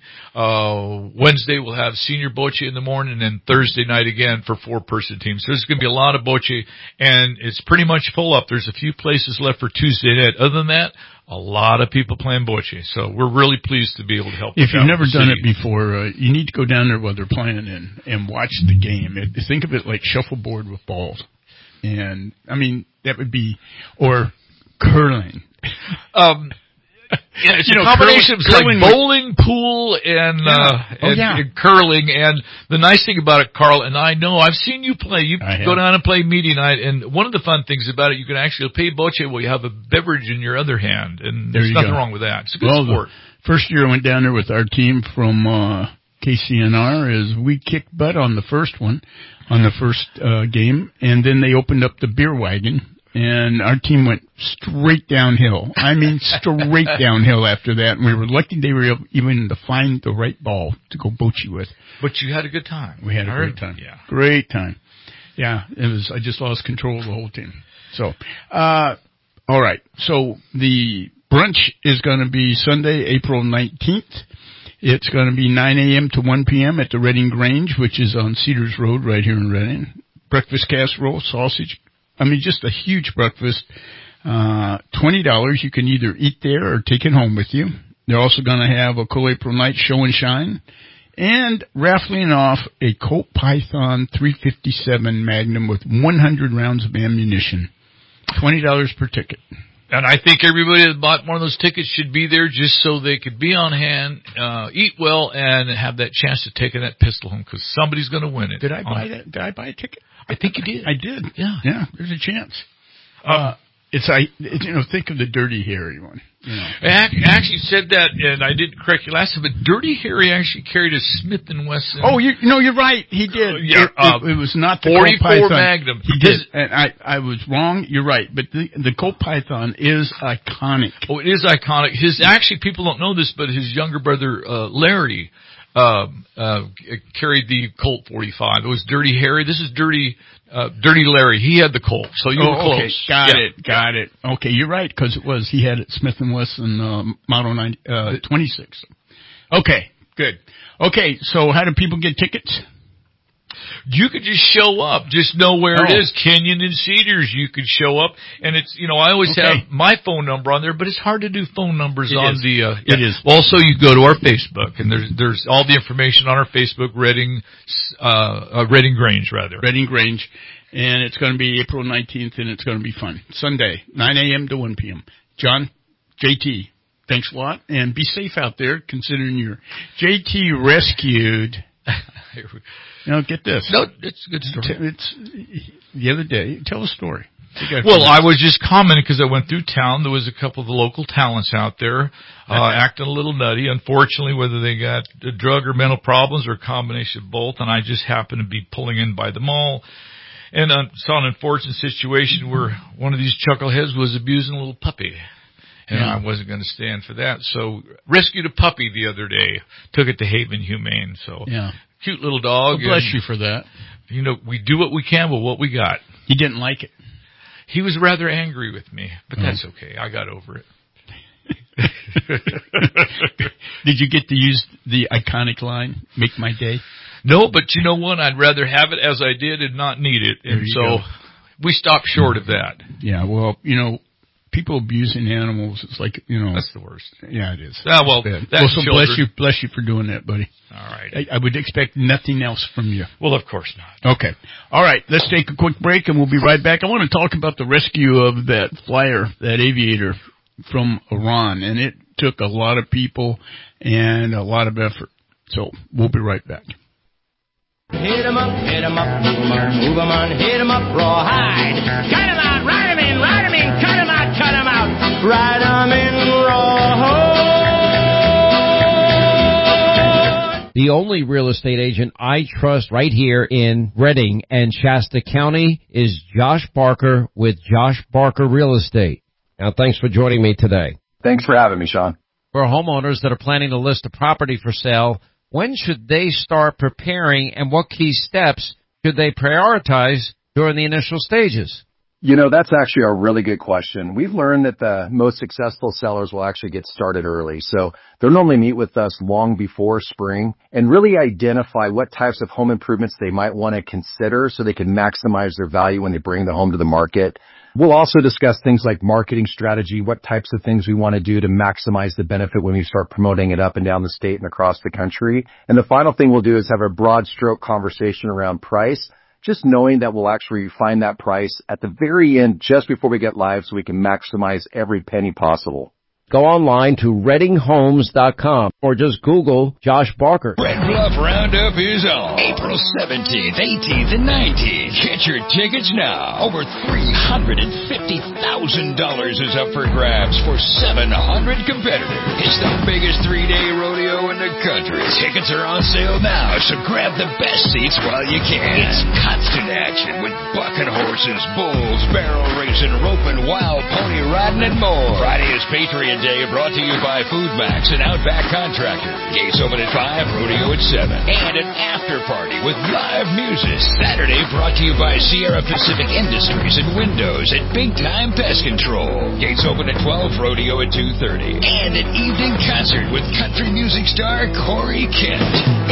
Uh, Wednesday we'll have senior bocce in the morning, and then Thursday night again for four-person teams. So there's going to be a lot of bocce, and it's pretty much full up. There's a few places left for Tuesday night. Other than that, a lot of people playing bocce, so we're really pleased to be able to help. If you've never done city. it before, uh, you need to go down there while they're playing and and watch the game. It, think of it like shuffleboard with balls, and I mean that would be or curling. Um, yeah, it's you a know, combination curling, of like bowling, pool, and, yeah. uh, oh, and, yeah. and curling. And the nice thing about it, Carl, and I know I've seen you play. You go down and play media night, and one of the fun things about it, you can actually play bocce while you have a beverage in your other hand, and there there's nothing go. wrong with that. It's a good well, sport. First year I went down there with our team from uh, K C N R, is we kicked butt on the first one, on the first uh, game, and then they opened up the beer wagon. And our team went straight downhill. I mean, straight downhill after that. And we were lucky they were able even to find the right ball to go bocce with. But you had a good time. We had a All great right. time. Yeah. Great time. Yeah, it was, I just lost control of the whole team. So, uh, all right. So the brunch is going to be Sunday, April nineteenth. It's going to be nine a.m. to one p.m. at the Reading Grange, which is on Cedars Road right here in Reading. Breakfast casserole, sausage. I mean, just a huge breakfast. Uh, twenty dollars. You can either eat there or take it home with you. They're also going to have a cool April night show and shine. And raffling off a Colt Python three fifty-seven Magnum with one hundred rounds of ammunition. twenty dollars per ticket. And I think everybody that bought one of those tickets should be there just so they could be on hand, uh, eat well, and have that chance to take that pistol home because somebody's going to win it. Did I buy that? Did I buy a ticket? I think you did. I did. Yeah. Yeah, there's a chance. Um, uh, it's, I, it, you know, think of the Dirty Harry one. You know. I actually said that, and I didn't correct you last time, but Dirty Harry actually carried a Smith and Wesson. Oh, you no, you're right. He did. Uh, yeah, it, uh, it, it was not the forty-four Colt Python. Magnum. He did, and I, I was wrong. You're right, but the, the Colt Python is iconic. Oh, it is iconic. His actually, people don't know this, but his younger brother uh, Larry uh, uh, carried the Colt forty-five. It was Dirty Harry. This is Dirty. Uh, Dirty Larry, he had the Colt, so you oh, were close. Okay. Got yeah. it, got it. Okay, you're right, because it was, he had it Smith and Wesson, uh, Model nine, uh, twenty-six. Okay, good. Okay, so how do people get tickets? You could just show up. Just know where oh. it is. Kenyon and Cedars, you could show up. And it's, you know, I always okay. have my phone number on there, but it's hard to do phone numbers it on is. the, uh, it yeah. is. Also, you go to our Facebook, and there's, there's all the information on our Facebook, Reading, uh, uh Reading Grange, rather. Reading Grange. And it's going to be April nineteenth, and it's going to be fun. Sunday, nine a.m. to one p.m. John, J T, thanks a lot, and be safe out there, considering you're J T rescued. You know, get this. No, it's a good story. It's the other day. Tell a story. Well, I was just commenting because I went through town. There was a couple of the local talents out there uh, acting a little nutty. Unfortunately, whether they got drug or mental problems or a combination of both, and I just happened to be pulling in by the mall. And I saw an unfortunate situation where one of these chuckleheads was abusing a little puppy. And yeah. I wasn't going to stand for that. So rescued a puppy the other day. Took it to Haven Humane. So yeah. Cute little dog. Well, bless and, you for that. You know, we do what we can with what we got. He didn't like it. He was rather angry with me, but mm. that's okay. I got over it. Did you get to use the iconic line, "Make my day"? No, but you know what? I'd rather have it as I did and not need it. And so go. we stopped short of that. Yeah, well, you know, people abusing animals, it's like, you know. That's the worst. Yeah, it is. Ah, well, It's bad. that's well, so children. bless you, bless you for doing that, buddy. All right. I, I would expect nothing else from you. Well, of course not. Okay. All right, let's take a quick break and we'll be right back. I want to talk about the rescue of that flyer, that aviator from Iran, and it took a lot of people and a lot of effort. So we'll be right back. Hit 'em up, hit 'em up, move 'em on, move 'em on, hit 'em up, rawhide. Cut 'em out, ride 'em in, ride 'em in, cut 'em out, cut 'em out, ride 'em in, rawhide. The only real estate agent I trust right here in Redding and Shasta County is Josh Barker with Josh Barker Real Estate. Now, thanks for joining me today. Thanks for having me, Sean. For homeowners that are planning to list a property for sale, when should they start preparing, and what key steps should they prioritize during the initial stages? You know, that's actually a really good question. We've learned that the most successful sellers will actually get started early. So they'll normally meet with us long before spring and really identify what types of home improvements they might want to consider so they can maximize their value when they bring the home to the market. We'll also discuss things like marketing strategy, what types of things we want to do to maximize the benefit when we start promoting it up and down the state and across the country. And the final thing we'll do is have a broad stroke conversation around price, just knowing that we'll actually refine that price at the very end just before we get live so we can maximize every penny possible. Go online to redding homes dot com or just Google Josh Barker. Red Bluff Roundup is on April seventeenth, eighteenth, and nineteenth. Get your tickets now. Over three hundred fifty thousand dollars is up for grabs for seven hundred competitors. It's the biggest three-day rodeo in the country. Tickets are on sale now, so grab the best seats while you can. It's constant action with bucking horses, bulls, barrel racing, roping, wild pony riding, and more. Friday is Patriot Day, brought to you by Food Max and Outback Contractor. Gates open at five, rodeo at seven. And an after party with live music. Saturday brought to you by Sierra Pacific Industries and Windows at Big Time Pest Control. Gates open at twelve, rodeo at two thirty. And an evening concert with country music star Corey Kent.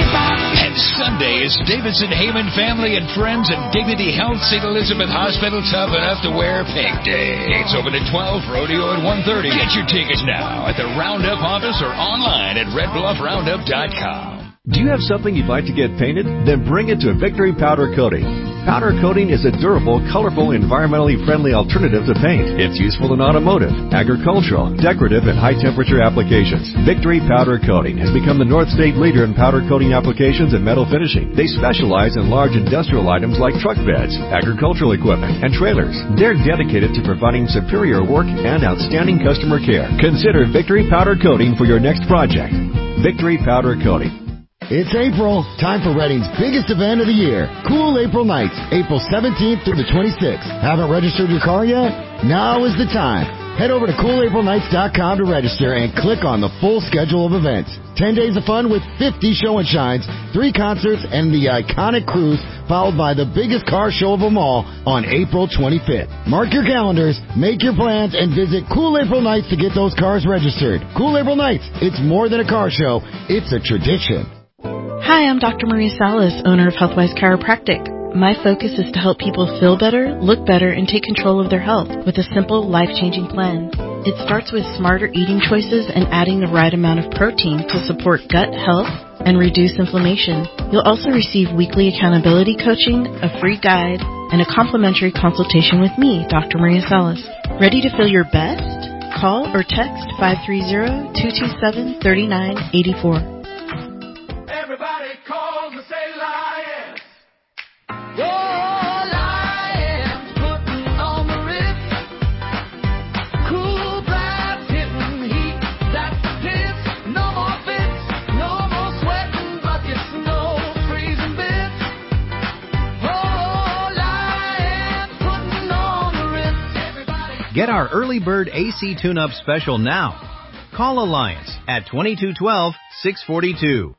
And Sunday is Davidson Heyman Family and Friends and Dignity Health Saint Elizabeth Hospital Tough Enough to Wear Pink Day. Gates open at twelve, rodeo at one thirty. Get your tickets now at the Roundup office or online at red bluff roundup dot com. Do you have something you'd like to get painted? Then bring it to Victory Powder Coating. Powder coating is a durable, colorful, environmentally friendly alternative to paint. It's useful in automotive, agricultural, decorative, and high-temperature applications. Victory Powder Coating has become the North State leader in powder coating applications and metal finishing. They specialize in large industrial items like truck beds, agricultural equipment, and trailers. They're dedicated to providing superior work and outstanding customer care. Consider Victory Powder Coating for your next project. Victory Powder Coating. It's April, time for Redding's biggest event of the year, Cool April Nights, April seventeenth through the twenty-sixth. Haven't registered your car yet? Now is the time. Head over to cool april nights dot com to register and click on the full schedule of events. ten days of fun with fifty show and shines, three concerts, and the iconic cruise, followed by the biggest car show of them all on April twenty-fifth. Mark your calendars, make your plans, and visit Cool April Nights to get those cars registered. Cool April Nights, it's more than a car show, it's a tradition. Hi, I'm Doctor Maria Salas, owner of Healthwise Chiropractic. My focus is to help people feel better, look better, and take control of their health with a simple, life-changing plan. It starts with smarter eating choices and adding the right amount of protein to support gut health and reduce inflammation. You'll also receive weekly accountability coaching, a free guide, and a complimentary consultation with me, Doctor Maria Salas. Ready to feel your best? Call or text five three zero, two two seven, three nine eight four. Everybody calls and say lion. Oh, lion, putting on the ritz. Cool blast, hitting heat, that's the tits. No more fits, no more sweating buckets, no freezing bits. Oh, lion, putting on the ritz. Everybody. Get our early bird A C tune-up special now. Call Alliance at twenty-two twelve, six forty-two.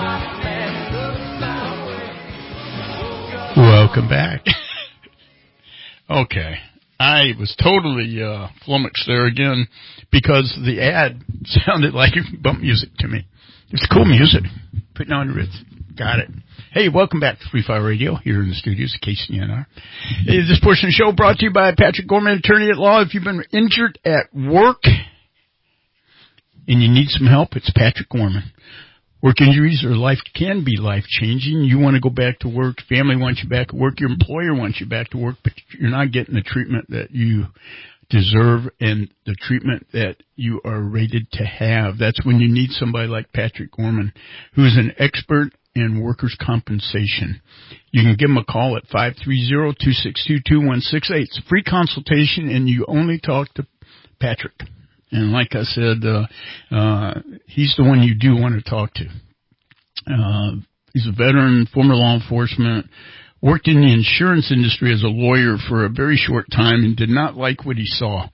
Welcome back. Okay. I was totally uh, flummoxed there again because the ad sounded like bump music to me. It's cool music. Putting on the Ritz. Got it. Hey, welcome back to Free Fire Radio here in the studios at K C N R. Hey, this portion of the show brought to you by Patrick Gorman, attorney at law. If you've been injured at work and you need some help, it's Patrick Gorman. Work injuries or life can be life-changing. You want to go back to work. Family wants you back at work. Your employer wants you back to work, but you're not getting the treatment that you deserve and the treatment that you are rated to have. That's when you need somebody like Patrick Gorman, who's an expert in workers' compensation. You can give him a call at five three zero, two six two, two one six eight. It's a free consultation, and you only talk to Patrick. And like I said, uh, uh, he's the one you do want to talk to. Uh, he's a veteran, former law enforcement, worked in the insurance industry as a lawyer for a very short time and did not like what he saw.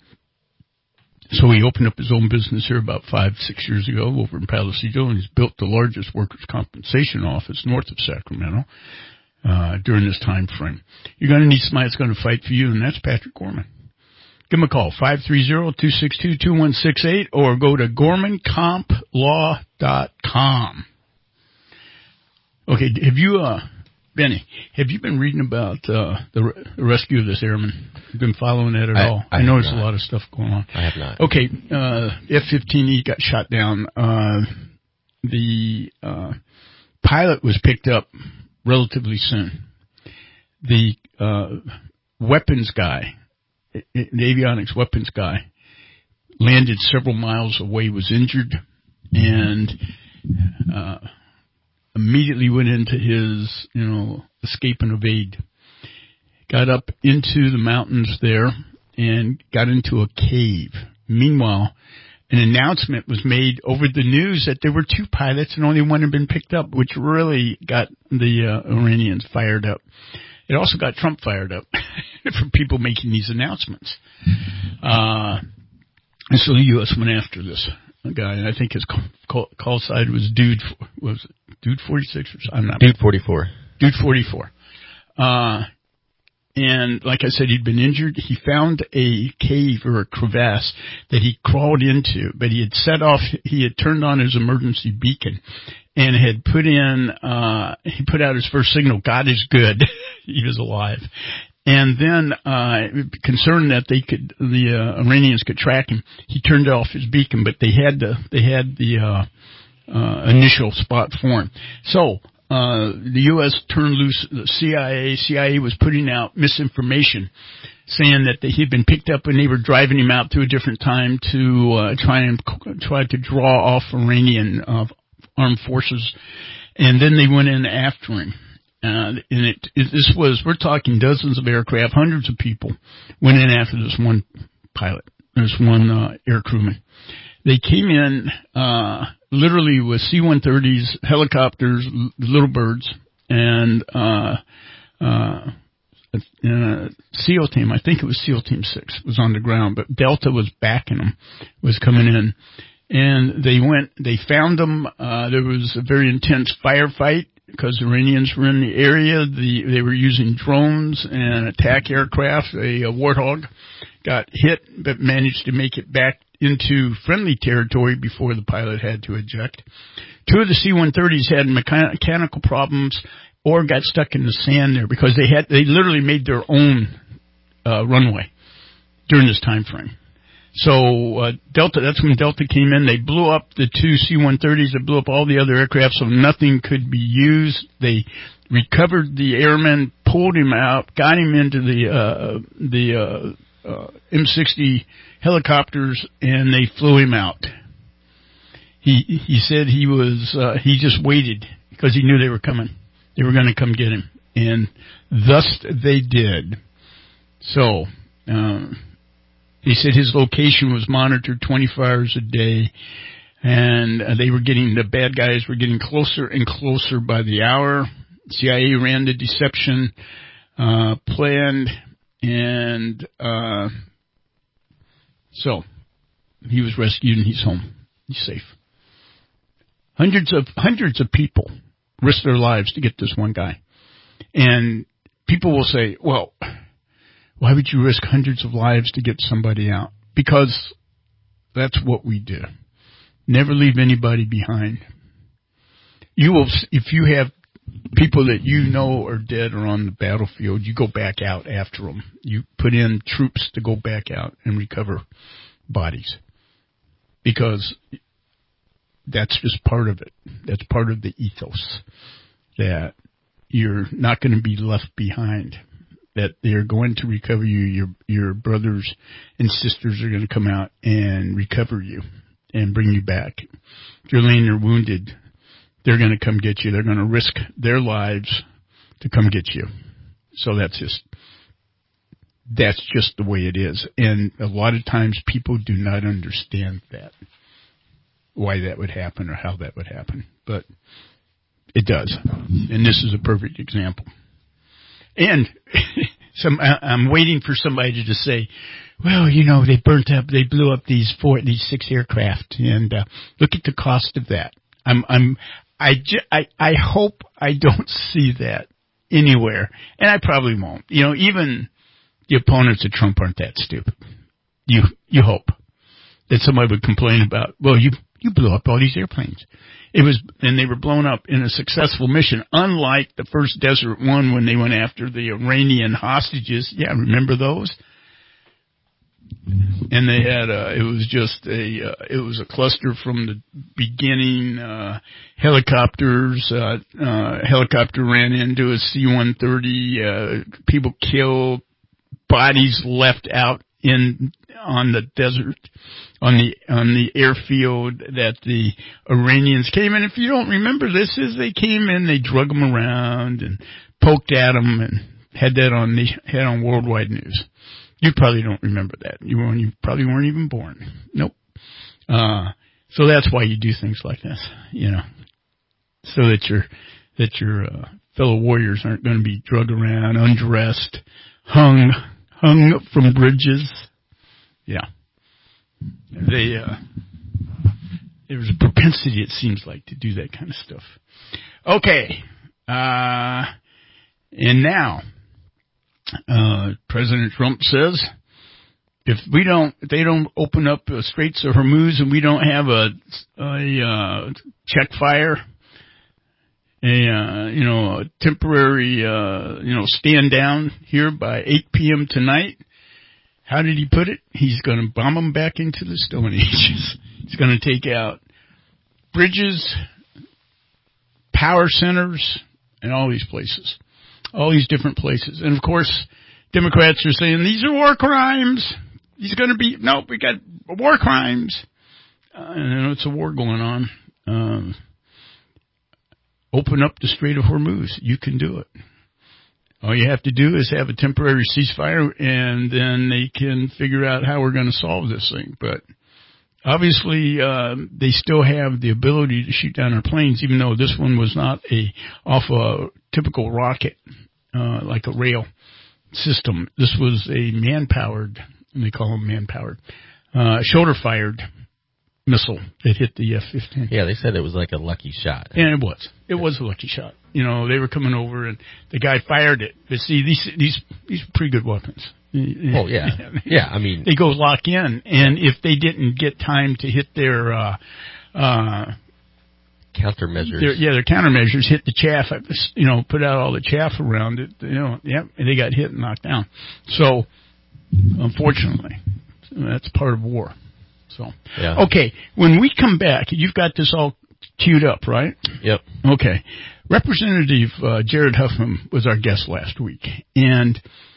So he opened up his own business here about five, six years ago over in Palisado, and he's built the largest workers' compensation office north of Sacramento uh, during this time frame. You're going to need somebody that's going to fight for you, and that's Patrick Gorman. Give him a call, five three zero, two six two, two one six eight, or go to gorman comp law dot com. Okay, have you, uh, Benny, have you been reading about uh, the, re- the rescue of this airman? Have you been following that at I, all? I, I know there's not. a lot of stuff going on. I have not. Okay, uh, F fifteen E got shot down. Uh, the uh, pilot was picked up relatively soon. The uh, weapons guy, the avionics weapons guy, landed several miles away, was injured, and uh, immediately went into his, you know, escape and evade. Got up into the mountains there and got into a cave. Meanwhile, an announcement was made over the news that there were two pilots and only one had been picked up, which really got the uh, Iranians fired up. It also got Trump fired up for people making these announcements. Uh, and so the U S went after this guy, and I think his call, call, call sign was Dude, was it Dude forty-six or something? I'm not Dude forty-four. Dude forty-four. Uh, and like I said, he'd been injured. He found a cave or a crevasse that he crawled into, but he had set off, he had turned on his emergency beacon and had put in, uh, he put out his first signal, God is good. He was alive. And then, uh, concerned that they could, the, uh, Iranians could track him, he turned off his beacon, but they had the, they had the, uh, uh, initial spot for him. So, uh, the U S turned loose the C I A. C I A was putting out misinformation saying that he'd been picked up and they were driving him out to a different time to, uh, try and, try to draw off Iranian, uh, armed forces. And then they went in after him. Uh, and it, it, this was, we're talking dozens of aircraft, hundreds of people went in after this one pilot, this one, uh, air crewman. They came in, uh, literally with C one thirties, helicopters, little birds, and, uh, uh, uh, SEAL team, I think it was SEAL Team six, was on the ground, but Delta was backing them, was coming in. And they went, they found them, uh, there was a very intense firefight because Iranians were in the area. The, they were using drones and attack aircraft. A, a Warthog got hit, but managed to make it back into friendly territory before the pilot had to eject. Two of the C one thirties had mechan- mechanical problems or got stuck in the sand there because they had, they literally made their own, uh, runway during this time frame. So, uh, Delta, that's when Delta came in. They blew up the two C one thirties. They blew up all the other aircraft so nothing could be used. They recovered the airman, pulled him out, got him into the, uh, the, uh, uh, M sixty helicopters, and they flew him out. He, he said he was, uh, he just waited because he knew they were coming. They were going to come get him. And thus they did. So, um, he said his location was monitored twenty-four hours a day, and uh, they were getting, the bad guys were getting closer and closer by the hour. C I A ran the deception, uh, planned, and, uh, so he was rescued and he's home. He's safe. Hundreds of, hundreds of people risked their lives to get this one guy. And people will say, well, Why would you risk hundreds of lives to get somebody out? Because that's what we do. Never leave anybody behind. You will, if you have people that you know are dead or on the battlefield, you go back out after them. You put in troops to go back out and recover bodies. Because that's just part of it. That's part of the ethos. That you're not going to be left behind. That they're going to recover you. Your your brothers and sisters are going to come out and recover you and bring you back. If you're laying there wounded, they're going to come get you. They're going to risk their lives to come get you. So that's just, that's just the way it is. And a lot of times people do not understand that, why that would happen or how that would happen. But it does. And this is a perfect example. And some, I'm waiting for somebody to just say, well, you know, they burnt up, they blew up these four, these six aircraft, and uh, look at the cost of that. I'm, I'm, I, I, I hope I don't see that anywhere, and I probably won't. You know, even the opponents of Trump aren't that stupid. You, you hope that somebody would complain about, well, you, you blew up all these airplanes. It was, and they were blown up in a successful mission, unlike the first Desert One when they went after the Iranian hostages. Yeah, remember those? And they had a, it was just a, uh, it was a cluster from the beginning, uh, helicopters, uh, uh, helicopter ran into a C one thirty, uh, people killed, bodies left out in, on the desert, on the, on the airfield that the Iranians came in. If you don't remember this, is they came in, they drug them around and poked at them and had that on the, had on worldwide news. You probably don't remember that. You weren't, you probably weren't even born. Nope. Uh, so that's why you do things like this, you know, so that your, that your, uh, fellow warriors aren't going to be drugged around, undressed, hung, hung from bridges. Yeah. They, uh, there's a propensity, it seems like, to do that kind of stuff. Okay. Uh, and now, Uh, President Trump says, if we don't, if they don't open up the Straits of Hormuz and we don't have a, a, uh, check fire, a, uh, you know, a temporary, uh, you know, stand down here by eight p.m. tonight, how did he put it? He's going to bomb them back into the Stone Ages. He's going to take out bridges, power centers, and all these places. All these different places. And, of course, Democrats are saying, these are war crimes. He's going to be, no, we got war crimes. Uh, you know, it's a war going on. Um, open up the Strait of Hormuz. You can do it. All you have to do is have a temporary ceasefire, and then they can figure out how we're going to solve this thing. But obviously, uh, they still have the ability to shoot down our planes, even though this one was not a off a typical rocket, uh, like a rail system. This was a man-powered, they call them man-powered, uh, shoulder-fired missile that hit the F fifteen. Yeah, they said it was like a lucky shot. And it was. It was a lucky shot. You know, they were coming over and the guy fired it. But see, these, these, these are pretty good weapons. Oh, yeah. Yeah, I mean. They go lock in. And if they didn't get time to hit their, uh, uh, countermeasures. Their, yeah, their countermeasures hit the chaff, you know, put out all the chaff around it, you know, yep, and they got hit and knocked down. So, unfortunately, that's part of war. So, yeah. Okay, when we come back, you've got this all queued up, right? Yep. Okay. Representative uh, Jared Huffman was our guest last week, and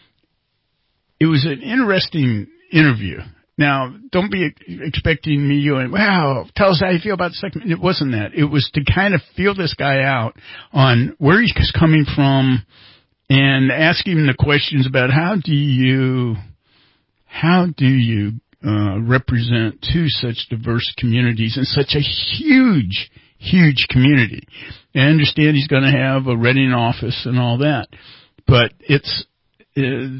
it was an interesting interview. Now, don't be expecting me going, wow, tell us how you feel about the second. It wasn't that. It was to kind of feel this guy out on where he's coming from and ask him the questions about how do you, how do you uh, represent two such diverse communities in such a huge, huge community. And I understand he's going to have a Reading office and all that, but it's, uh,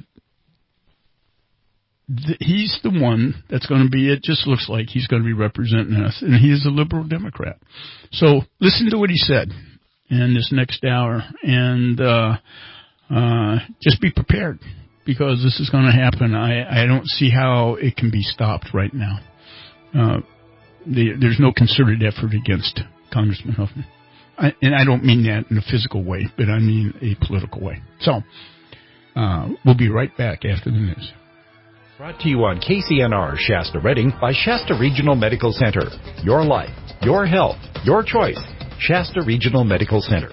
he's the one that's going to be, it just looks like he's going to be representing us, and he is a liberal Democrat. So listen to what he said in this next hour, and uh, uh, just be prepared. because this is going to happen. I, I don't see how it can be stopped right now. Uh, the, there's no concerted effort against Congressman Huffman. I, and I don't mean that in a physical way, but I mean a political way. So, uh, we'll be right back after the news. Brought to you on K C N R Shasta Redding by Shasta Regional Medical Center. Your life, your health, your choice. Shasta Regional Medical Center.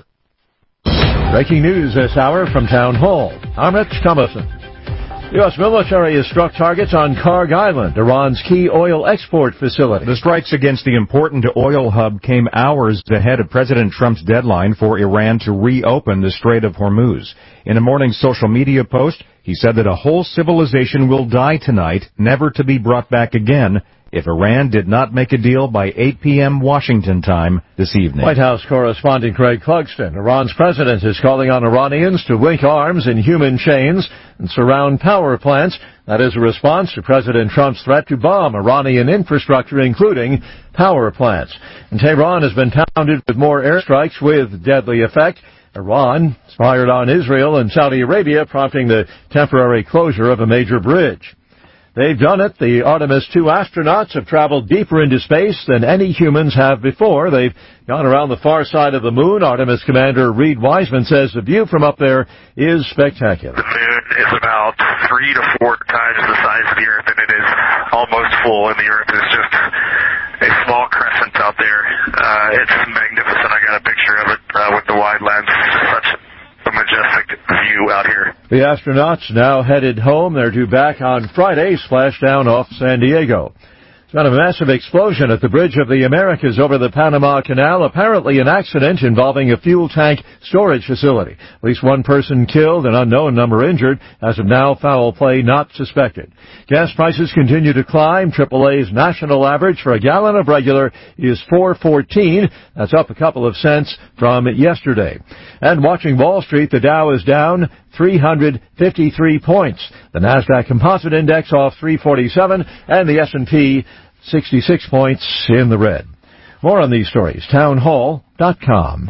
Breaking news this hour from Town Hall. I'm Rich Thomason. The U S military has struck targets on Karg Island, Iran's key oil export facility. The strikes against the important oil hub came hours ahead of President Trump's deadline for Iran to reopen the Strait of Hormuz. In a morning social media post, he said that a whole civilization will die tonight, never to be brought back again, if Iran did not make a deal by eight p.m. Washington time this evening. White House correspondent Craig Clugston. Iran's president is calling on Iranians to link arms in human chains and surround power plants. That is a response to President Trump's threat to bomb Iranian infrastructure, including power plants. And Tehran has been pounded with more airstrikes with deadly effect. Iran fired on Israel and Saudi Arabia, prompting the temporary closure of a major bridge. They've done it. The Artemis two astronauts have traveled deeper into space than any humans have before. They've gone around the far side of the moon. Artemis Commander Reed Wiseman says the view from up there is spectacular. The moon is about three to four times the size of the Earth, and it is almost full, and the Earth is just a small crescent out there. Uh, it's magnificent. I got a picture of it uh, with the wide lens. Such a majestic view out here. The astronauts now headed home. They're due back on Friday, splashdown off San Diego. There's been a massive explosion at the Bridge of the Americas over the Panama Canal, apparently an accident involving a fuel tank storage facility. At least one person killed, an unknown number injured. As of now, foul play not suspected. Gas prices continue to climb. triple A's national average for a gallon of regular is four fourteen. That's up a couple of cents from yesterday. And watching Wall Street, the Dow is down three hundred fifty-three points. The Nasdaq Composite Index off three forty-seven, and the S and P sixty-six points in the red. More on these stories, town hall dot com.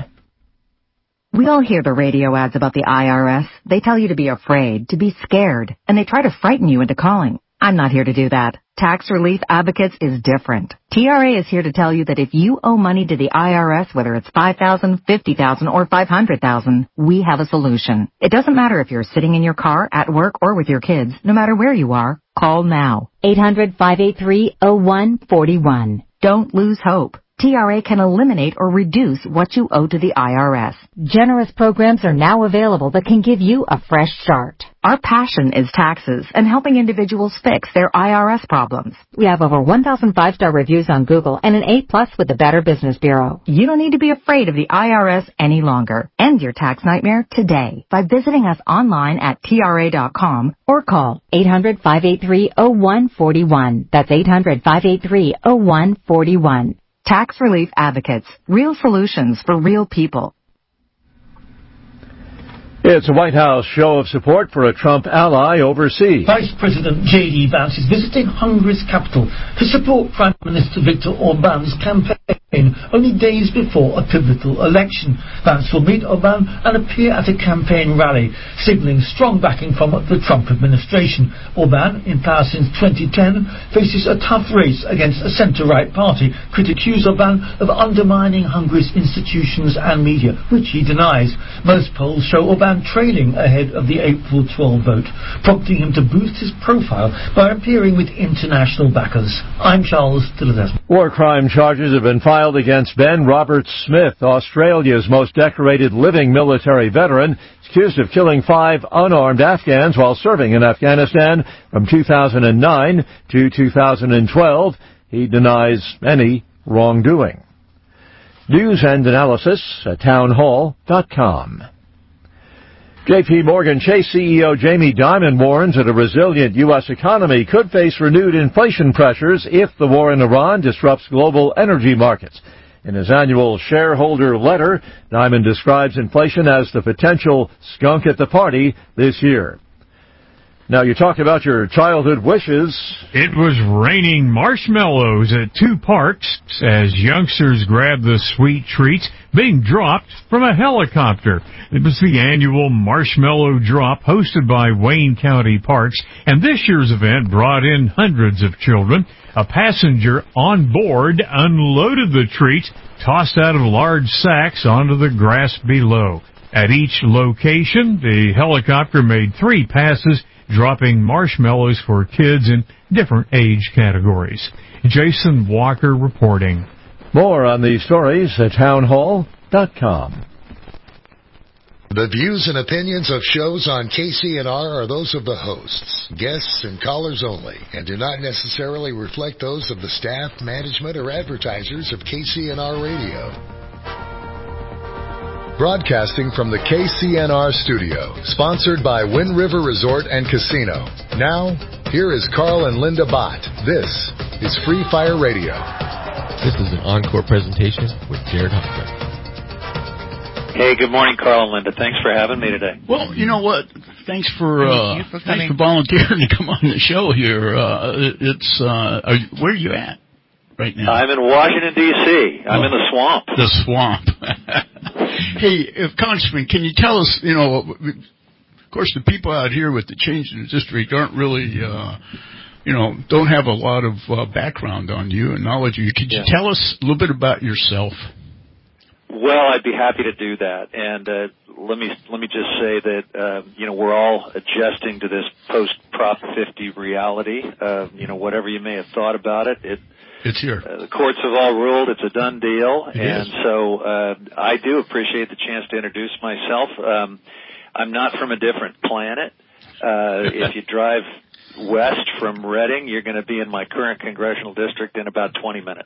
We all hear the radio ads about the I R S. They tell you to be afraid, to be scared, and they try to frighten you into calling. I'm not here to do that. Tax Relief Advocates is different. T R A is here to tell you that if you owe money to the I R S, whether it's five thousand dollars, fifty thousand dollars, or five hundred thousand dollars, we have a solution. It doesn't matter if you're sitting in your car, at work, or with your kids. No matter where you are, call now. eight hundred, five eight three, oh one four one. Don't lose hope. T R A can eliminate or reduce what you owe to the I R S. Generous programs are now available that can give you a fresh start. Our passion is taxes and helping individuals fix their I R S problems. We have over one thousand five-star reviews on Google and an A plus with the Better Business Bureau. You don't need to be afraid of the I R S any longer. End your tax nightmare today by visiting us online at T R A dot com or call eight hundred, five eight three, oh one four one. That's eight hundred, five eight three, oh one four one. Tax Relief Advocates. Real solutions for real people. It's a White House show of support for a Trump ally overseas. Vice President J D Vance is visiting Hungary's capital to support Prime Minister Viktor Orban's campaign only days before a pivotal election. Vance will meet Orban and appear at a campaign rally, signalling strong backing from the Trump administration. Orban, in power since twenty ten, faces a tough race against a centre-right party. Critics accuse Orban of undermining Hungary's institutions and media, which he denies. Most polls show Orban trailing ahead of the April twelfth vote, prompting him to boost his profile by appearing with international backers. I'm Charles Tillerson. War crime charges have been filed against Ben Roberts-Smith, Australia's most decorated living military veteran. He's accused of killing five unarmed Afghans while serving in Afghanistan from two thousand nine to two thousand twelve. He denies any wrongdoing. News and analysis at town hall dot com. J P Morgan Chase C E O Jamie Dimon warns that a resilient U S economy could face renewed inflation pressures if the war in Iran disrupts global energy markets. In his annual shareholder letter, Dimon describes inflation as the potential skunk at the party this year. Now, you talked about your childhood wishes. It was raining marshmallows at two parks as youngsters grabbed the sweet treats being dropped from a helicopter. It was the annual Marshmallow Drop hosted by Wayne County Parks, and this year's event brought in hundreds of children. A passenger on board unloaded the treats, tossed out of large sacks onto the grass below. At each location, the helicopter made three passes, dropping marshmallows for kids in different age categories. Jason Walker reporting. More on these stories at townhall dot com. The views and opinions of shows on K C N R are those of the hosts, guests, and callers only, and do not necessarily reflect those of the staff, management, or advertisers of K C N R Radio. Broadcasting from the K C N R studio, sponsored by Wind River Resort and Casino. Now, here is Carl and Linda Bott. This is Free Fire Radio. This is an encore presentation with Jared Hoffman. Hey, good morning, Carl and Linda. Thanks for having me today. Well, you know what? Thanks for uh, Thank you for thanks coming. for volunteering to come on the show here. Uh, it, it's uh, are you, where are you at right now? I'm in Washington, D C I'm Oh, in the swamp. The swamp. Hey, if Congressman, can you tell us? You know, of course, the people out here with the change in the district aren't really, uh, you know, don't have a lot of uh, background on you and knowledge of you. Could you Yeah. tell us a little bit about yourself? Well, I'd be happy to do that. And uh, let me let me just say that uh, you know we're all adjusting to this post Prop fifty reality. Uh, you know, whatever you may have thought about it, it It's here. uh, the courts have all ruled it's a done deal. It and is. so uh, I do appreciate the chance to introduce myself. Um, I'm not from a different planet. Uh, if you drive west from Reading, you're going to be in my current congressional district in about twenty minutes.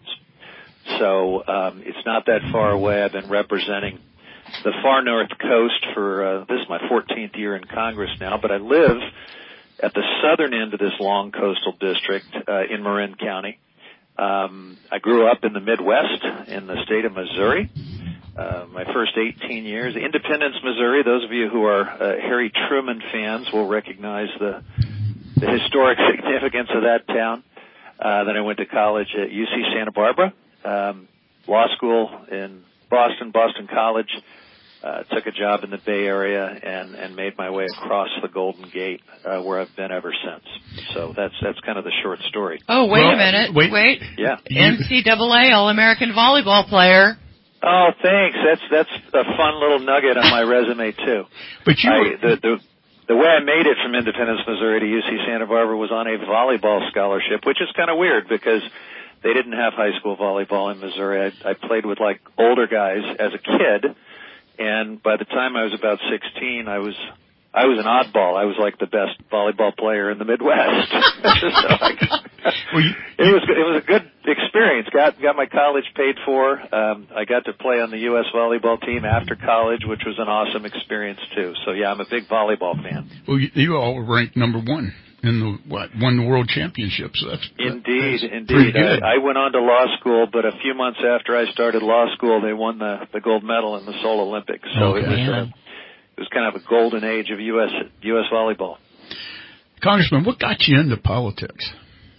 So um, it's not that far away. I've been representing the far north coast for uh, this is my fourteenth year in Congress now, but I live at the southern end of this long coastal district uh, in Marin County. Um, I grew up in the Midwest in the state of Missouri. Uh, my first eighteen years, Independence, Missouri. Those of you who are uh, Harry Truman fans will recognize the, the historic significance of that town. Uh, then I went to college at U C Santa Barbara, um, law school in Boston, Boston College. Uh, took a job in the Bay Area and, and made my way across the Golden Gate, uh, where I've been ever since. So that's that's kind of the short story. Oh, wait Well, a minute. wait. Wait. Yeah. N C double A All-American Volleyball player. Oh, thanks. That's that's a fun little nugget on my resume too. But you, I, the, the the way I made it from Independence, Missouri to U C Santa Barbara was on a volleyball scholarship, which is kind of weird because they didn't have high school volleyball in Missouri. I, I played with like older guys as a kid, and by the time I was about sixteen, I was I was an oddball. I was like the best volleyball player in the Midwest. so I, well, you, it was it was a good experience. Got got my college paid for. Um, I got to play on the U S volleyball team after college, which was an awesome experience too. So yeah, I'm a big volleyball fan. well, you, you all were ranked number one in the what? Won the world championship. So that's Indeed, that's indeed. pretty good. I, I went on to law school, but a few months after I started law school, they won the the gold medal in the Seoul Olympics. So Okay. it was Yeah. uh, it was kind of a golden age of U S U S volleyball. Congressman, what got you into politics?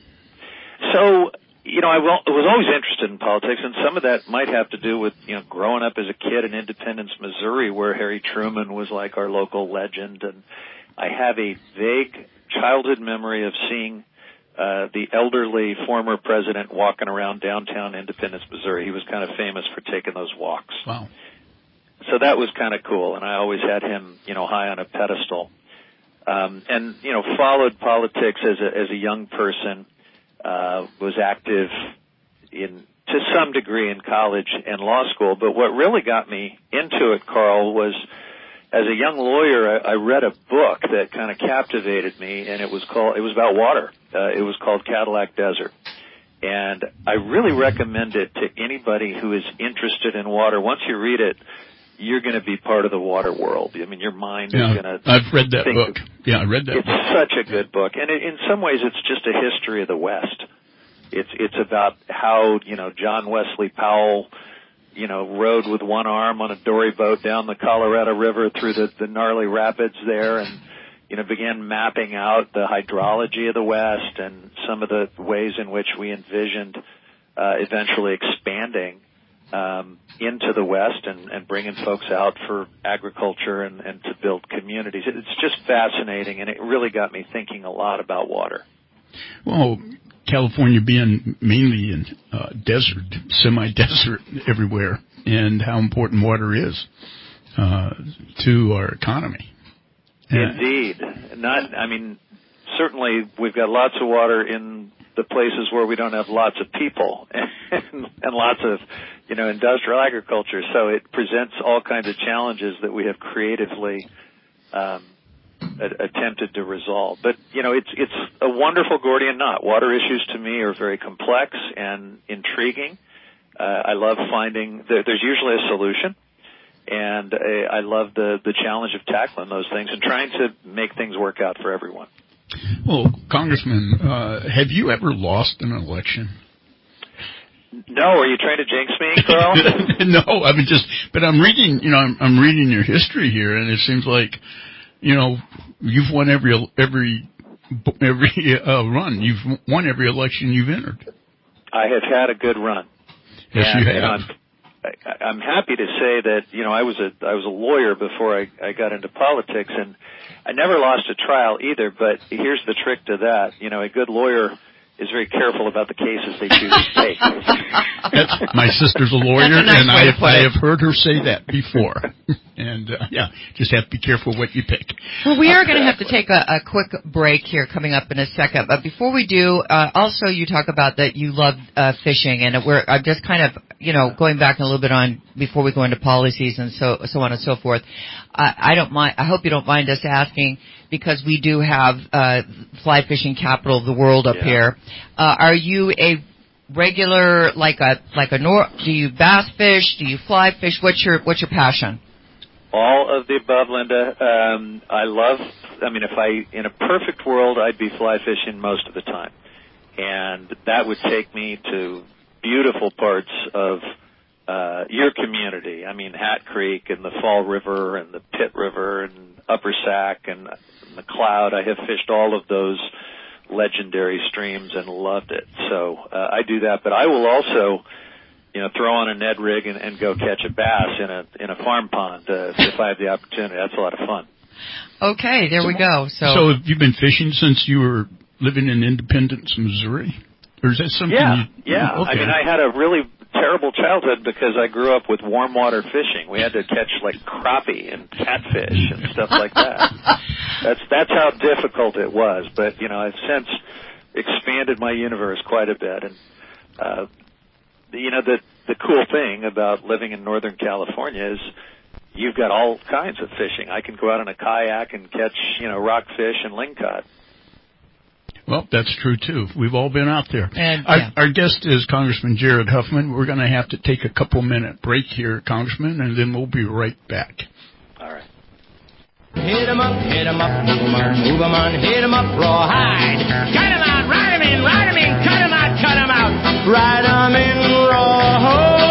So, you know, I wa- was always interested in politics, and some of that might have to do with, you know, growing up as a kid in Independence, Missouri, where Harry Truman was like our local legend. And I have a vague childhood memory of seeing uh, the elderly former president walking around downtown Independence, Missouri. He was kind of famous for taking those walks. Wow. So that was kind of cool, and I always had him, you know, high on a pedestal. Um, and, you know, followed politics as a, as a young person. Uh, was active in to some degree in college and law school, but what really got me into it, Carl, was as a young lawyer, I, I read a book that kind of captivated me, and it was called it was about water. Uh, it was called Cadillac Desert, and I really recommend it to anybody who is interested in water. Once you read it, you're going to be part of the water world. I mean, your mind Yeah, is going to. I've read that think book. Yeah, I read that It's book. such a good book, and it, in some ways, it's just a history of the West. It's it's about how, you know, John Wesley Powell, you know, rode with one arm on a dory boat down the Colorado River through the, the gnarly rapids there, and you know, began mapping out the hydrology of the West and some of the ways in which we envisioned uh, eventually expanding um, into the West and, and bringing folks out for agriculture and, and to build communities. It's just fascinating, and it really got me thinking a lot about water. Well, California being mainly in uh, desert, semi-desert everywhere, and how important water is uh, to our economy. Indeed. Not, I mean, certainly we've got lots of water in the places where we don't have lots of people and, and lots of, you know, industrial agriculture. So it presents all kinds of challenges that we have creatively um, a- attempted to resolve. But, you know, it's it's a wonderful Gordian knot. Water issues to me are very complex and intriguing. Uh, I love finding that there's usually a solution. And uh, I love the, the challenge of tackling those things and trying to make things work out for everyone. Well, Congressman, uh, have you ever lost an election? No, are you trying to jinx me, Carl? No, I mean just, but I'm reading, you know, I'm, I'm reading your history here, and it seems like, you know, you've won every every every uh, run. You've won every election you've entered. I have had a good run. Yes, and, you have. You know, I'm, I, I'm happy to say that, you know, I was a I was a lawyer before I, I got into politics, and I never lost a trial either. But here's the trick to that: you know, a good lawyer is very careful about the cases they choose to take. That's, my sister's a lawyer, a nice and I have, I have heard her say that before. And, uh, yeah, just have to be careful what you pick. Well, we are going to have to take a, a quick break here coming up in a second. But before we do, uh, also you talk about that you love uh, fishing, and we're I'm just kind of, you know, going back a little bit on before we go into policies and so so on and so forth. I, I don't mind. I hope you don't mind us asking, because we do have uh, fly fishing capital of the world up yeah. here. Uh, are you a regular, like a like a nor? Do you bass fish? Do you fly fish? What's your what's your passion? All of the above, Linda. Um, I love. I mean, if I in a perfect world, I'd be fly fishing most of the time, and that would take me to beautiful parts of uh, your community. I mean, Hat Creek and the Fall River and the Pitt River and Upper Sac and the Cloud. I have fished all of those legendary streams and loved it. So uh, I do that, but I will also, you know, throw on a Ned rig and, and go catch a bass in a in a farm pond uh, if I have the opportunity. That's a lot of fun. Okay, there so, we go. So, so have you been fishing since you were living in Independence, Missouri? Or is that something yeah, you... Yeah, okay. I mean, I had a really terrible childhood because I grew up with warm water fishing. We had to catch, like, crappie and catfish and stuff like that. That's that's how difficult it was. But, you know, I've since expanded my universe quite a bit. And, uh, you know, the, the cool thing about living in Northern California is you've got all kinds of fishing. I can go out on a kayak and catch, you know, rockfish and lingcod. Well, that's true, too. We've all been out there. And, our, yeah. our guest is Congressman Jared Huffman. We're going to have to take a couple-minute break here, Congressman, and then we'll be right back. All right. Hit 'em up, hit 'em up, move 'em on, move 'em on, hit 'em up, rawhide. Cut 'em out, ride 'em in, ride 'em in, cut 'em out, cut 'em out, ride 'em in, rawhide.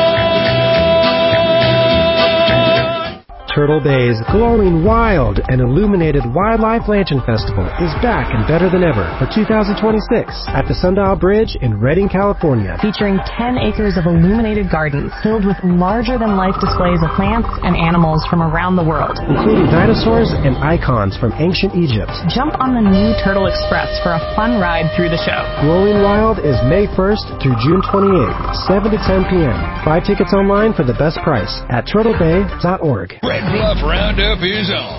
Turtle Bay's glowing wild and illuminated Wildlife Lantern Festival is back and better than ever for two thousand twenty-six at the Sundial Bridge in Redding, California. Featuring ten acres of illuminated gardens filled with larger-than-life displays of plants and animals from around the world, including dinosaurs and icons from ancient Egypt. Jump on the new Turtle Express for a fun ride through the show. Glowing Wild is May first through June twenty-eighth, seven to ten p.m. Buy tickets online for the best price at turtle bay dot org. Red Bluff Roundup is on.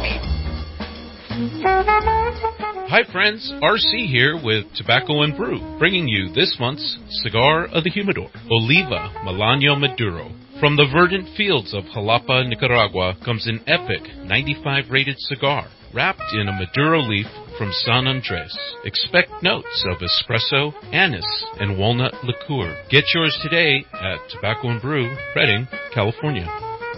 Hi friends, R C here with Tobacco and Brew, bringing you this month's Cigar of the Humidor, Oliva Melanio Maduro. From the verdant fields of Jalapa, Nicaragua, comes an epic ninety-five rated cigar, wrapped in a Maduro leaf from San Andres. Expect notes of espresso, anise, and walnut liqueur. Get yours today at Tobacco and Brew, Redding, California.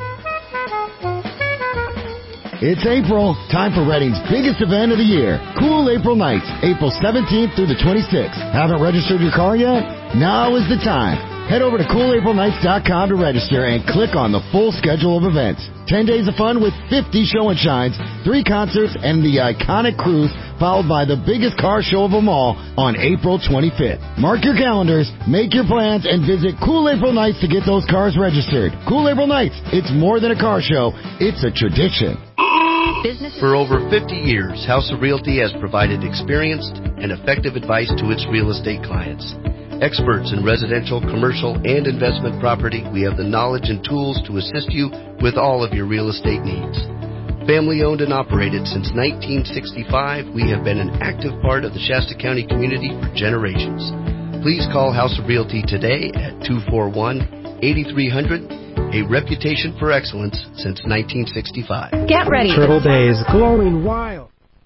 It's April, time for Redding's biggest event of the year, Cool April Nights, April seventeenth through the twenty-sixth. Haven't registered your car yet? Now is the time. Head over to cool april nights dot com to register and click on the full schedule of events. Ten days of fun with fifty show and shines, three concerts, and the iconic cruise, followed by the biggest car show of them all on April twenty-fifth. Mark your calendars, make your plans, and visit Cool April Nights to get those cars registered. Cool April Nights, it's more than a car show, it's a tradition. For over fifty years, House of Realty has provided experienced and effective advice to its real estate clients. Experts in residential, commercial, and investment property, we have the knowledge and tools to assist you with all of your real estate needs. Family owned and operated since nineteen sixty-five, we have been an active part of the Shasta County community for generations. Please call House of Realty today at two four one, eight three zero zero, a reputation for excellence since nineteen sixty-five. Get ready. Turtle Days glowing wild.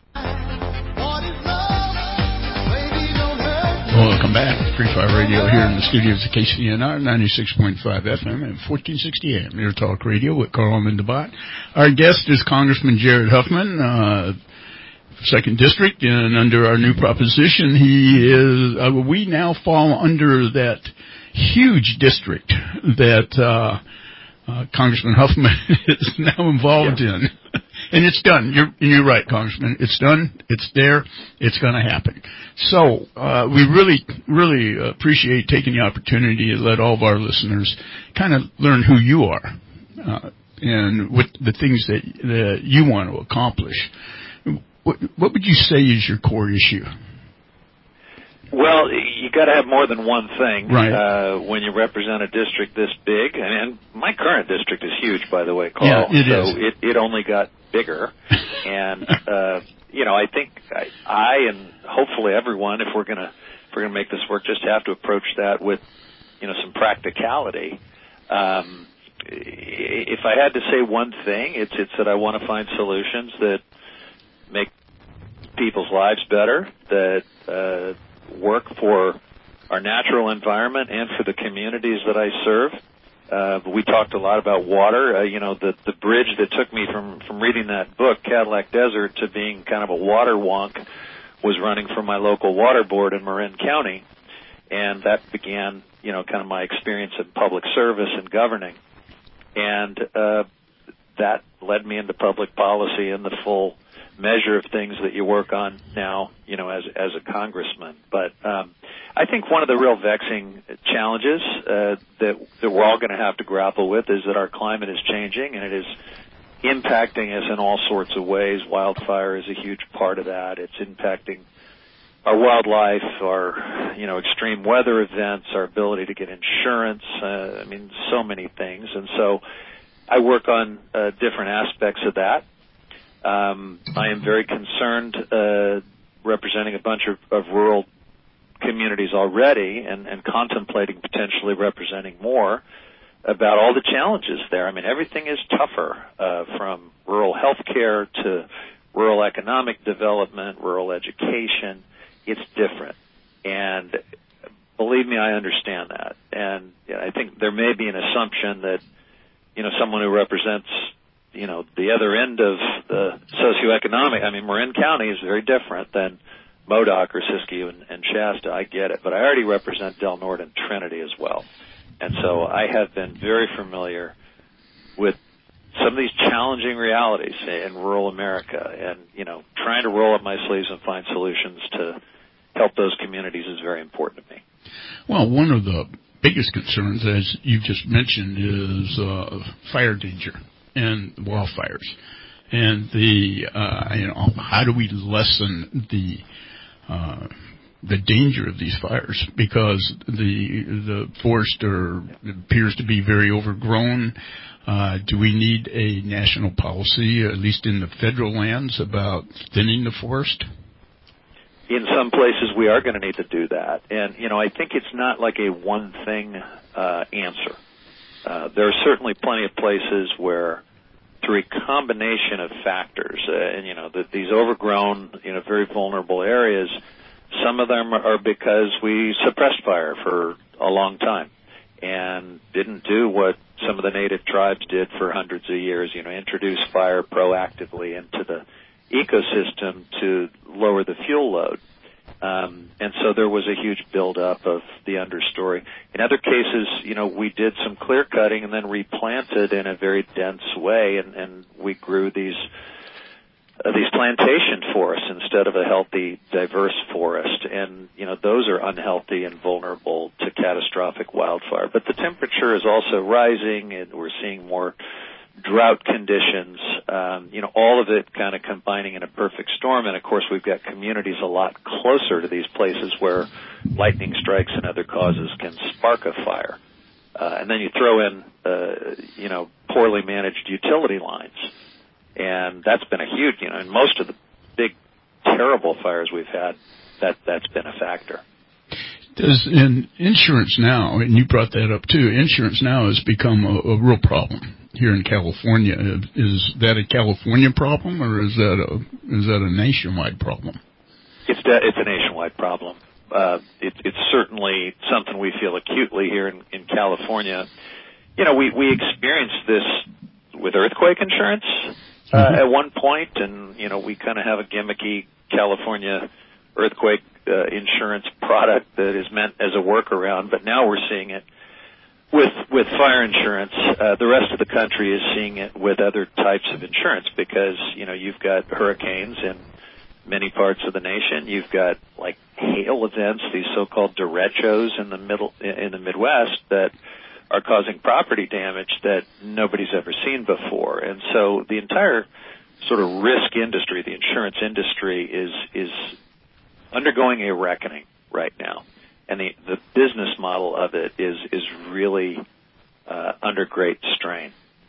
Welcome back. Free Fire Radio here in the studios of K C N R, ninety-six point five F M and fourteen sixty A M. Air Talk Radio with Carlin DeBott. Our guest is Congressman Jared Huffman, uh, second District, and under our new proposition, he is, uh, we now fall under that huge district that, uh, uh, Congressman Huffman is now involved yeah. in. And it's done. You're, you're right, Congressman. It's done. It's there. It's going to happen. So uh, we really, really appreciate taking the opportunity to let all of our listeners kind of learn who you are uh, and what the things that, that you want to accomplish. What, what would you say is your core issue? Well, you got to have more than one thing right. uh, when you represent a district this big. And my current district is huge, by the way, Carl. Yeah, it so is. It, it only got bigger. And uh, you know, I think I, I and hopefully everyone, if we're gonna if we're gonna make this work, just have to approach that with you know some practicality. Um, if I had to say one thing, it's it's that I want to find solutions that make people's lives better, that uh, work for our natural environment and for the communities that I serve. Uh, we talked a lot about water. Uh, you know, the the bridge that took me from from reading that book, Cadillac Desert, to being kind of a water wonk was running for my local water board in Marin County, and that began, you know, kind of my experience in public service and governing, and uh, that led me into public policy and the full measure of things that you work on now, you know, as as a congressman. But um, I think one of the real vexing challenges uh, that that we're all going to have to grapple with is that our climate is changing, and it is impacting us in all sorts of ways. Wildfire is a huge part of that. It's impacting our wildlife, our, you know, extreme weather events, our ability to get insurance. Uh, I mean, so many things. And so I work on uh, different aspects of that. Um, I am very concerned, uh, representing a bunch of, of rural communities already and, and contemplating potentially representing more about all the challenges there. I mean, everything is tougher, uh, from rural health care to rural economic development, rural education. It's different. And believe me, I understand that. And you know, I think there may be an assumption that, you know, someone who represents you know, the other end of the socioeconomic, I mean, Marin County is very different than Modoc or Siskiyou and, and Shasta. I get it. But I already represent Del Norte and Trinity as well. And so I have been very familiar with some of these challenging realities in rural America. And, you know, trying to roll up my sleeves and find solutions to help those communities is very important to me. Well, one of the biggest concerns, as you just mentioned, is uh, fire danger and wildfires, and the uh, you know how do we lessen the uh, the danger of these fires, because the the forest are, appears to be very overgrown. Uh, do we need a national policy, at least in the federal lands, about thinning the forest? In some places, we are going to need to do that, and you know I think it's not like a one thing uh, answer. Uh, there are certainly plenty of places where, through a combination of factors, uh, and you know, that these overgrown, you know, very vulnerable areas, some of them are because we suppressed fire for a long time and didn't do what some of the native tribes did for hundreds of years. You know, introduce fire proactively into the ecosystem to lower the fuel load. Um, and so there was a huge buildup of the understory. In other cases, you know, we did some clear cutting and then replanted in a very dense way, and, and we grew these uh, these plantation forests instead of a healthy, diverse forest. And, you know, those are unhealthy and vulnerable to catastrophic wildfire. But the temperature is also rising, and we're seeing more drought conditions, um, you know, all of it kind of combining in a perfect storm. And, of course, we've got communities a lot closer to these places where lightning strikes and other causes can spark a fire. Uh, and then you throw in, uh, you know, poorly managed utility lines. And that's been a huge, you know, in most of the big, terrible fires we've had, that, that's been a factor. Does in insurance now, and you brought that up too, insurance now has become a, a real problem here in California. Is that a California problem, or is that a is that a nationwide problem? It's de- it's a nationwide problem. Uh, it, it's certainly something we feel acutely here in, in California. You know, we we experienced this with earthquake insurance uh, mm-hmm. at one point, and you know, we kind of have a gimmicky California earthquake uh, insurance product that is meant as a workaround, but now we're seeing it with with fire insurance. Uh, the rest of the country is seeing it with other types of insurance because, you know, you've got hurricanes in many parts of the nation. You've got like hail events, these so-called derechos in the middle in the Midwest that are causing property damage that nobody's ever seen before. And so the entire sort of risk industry, the insurance industry, is is undergoing a reckoning right now. And the, the business model of it is, is really uh, under great strain.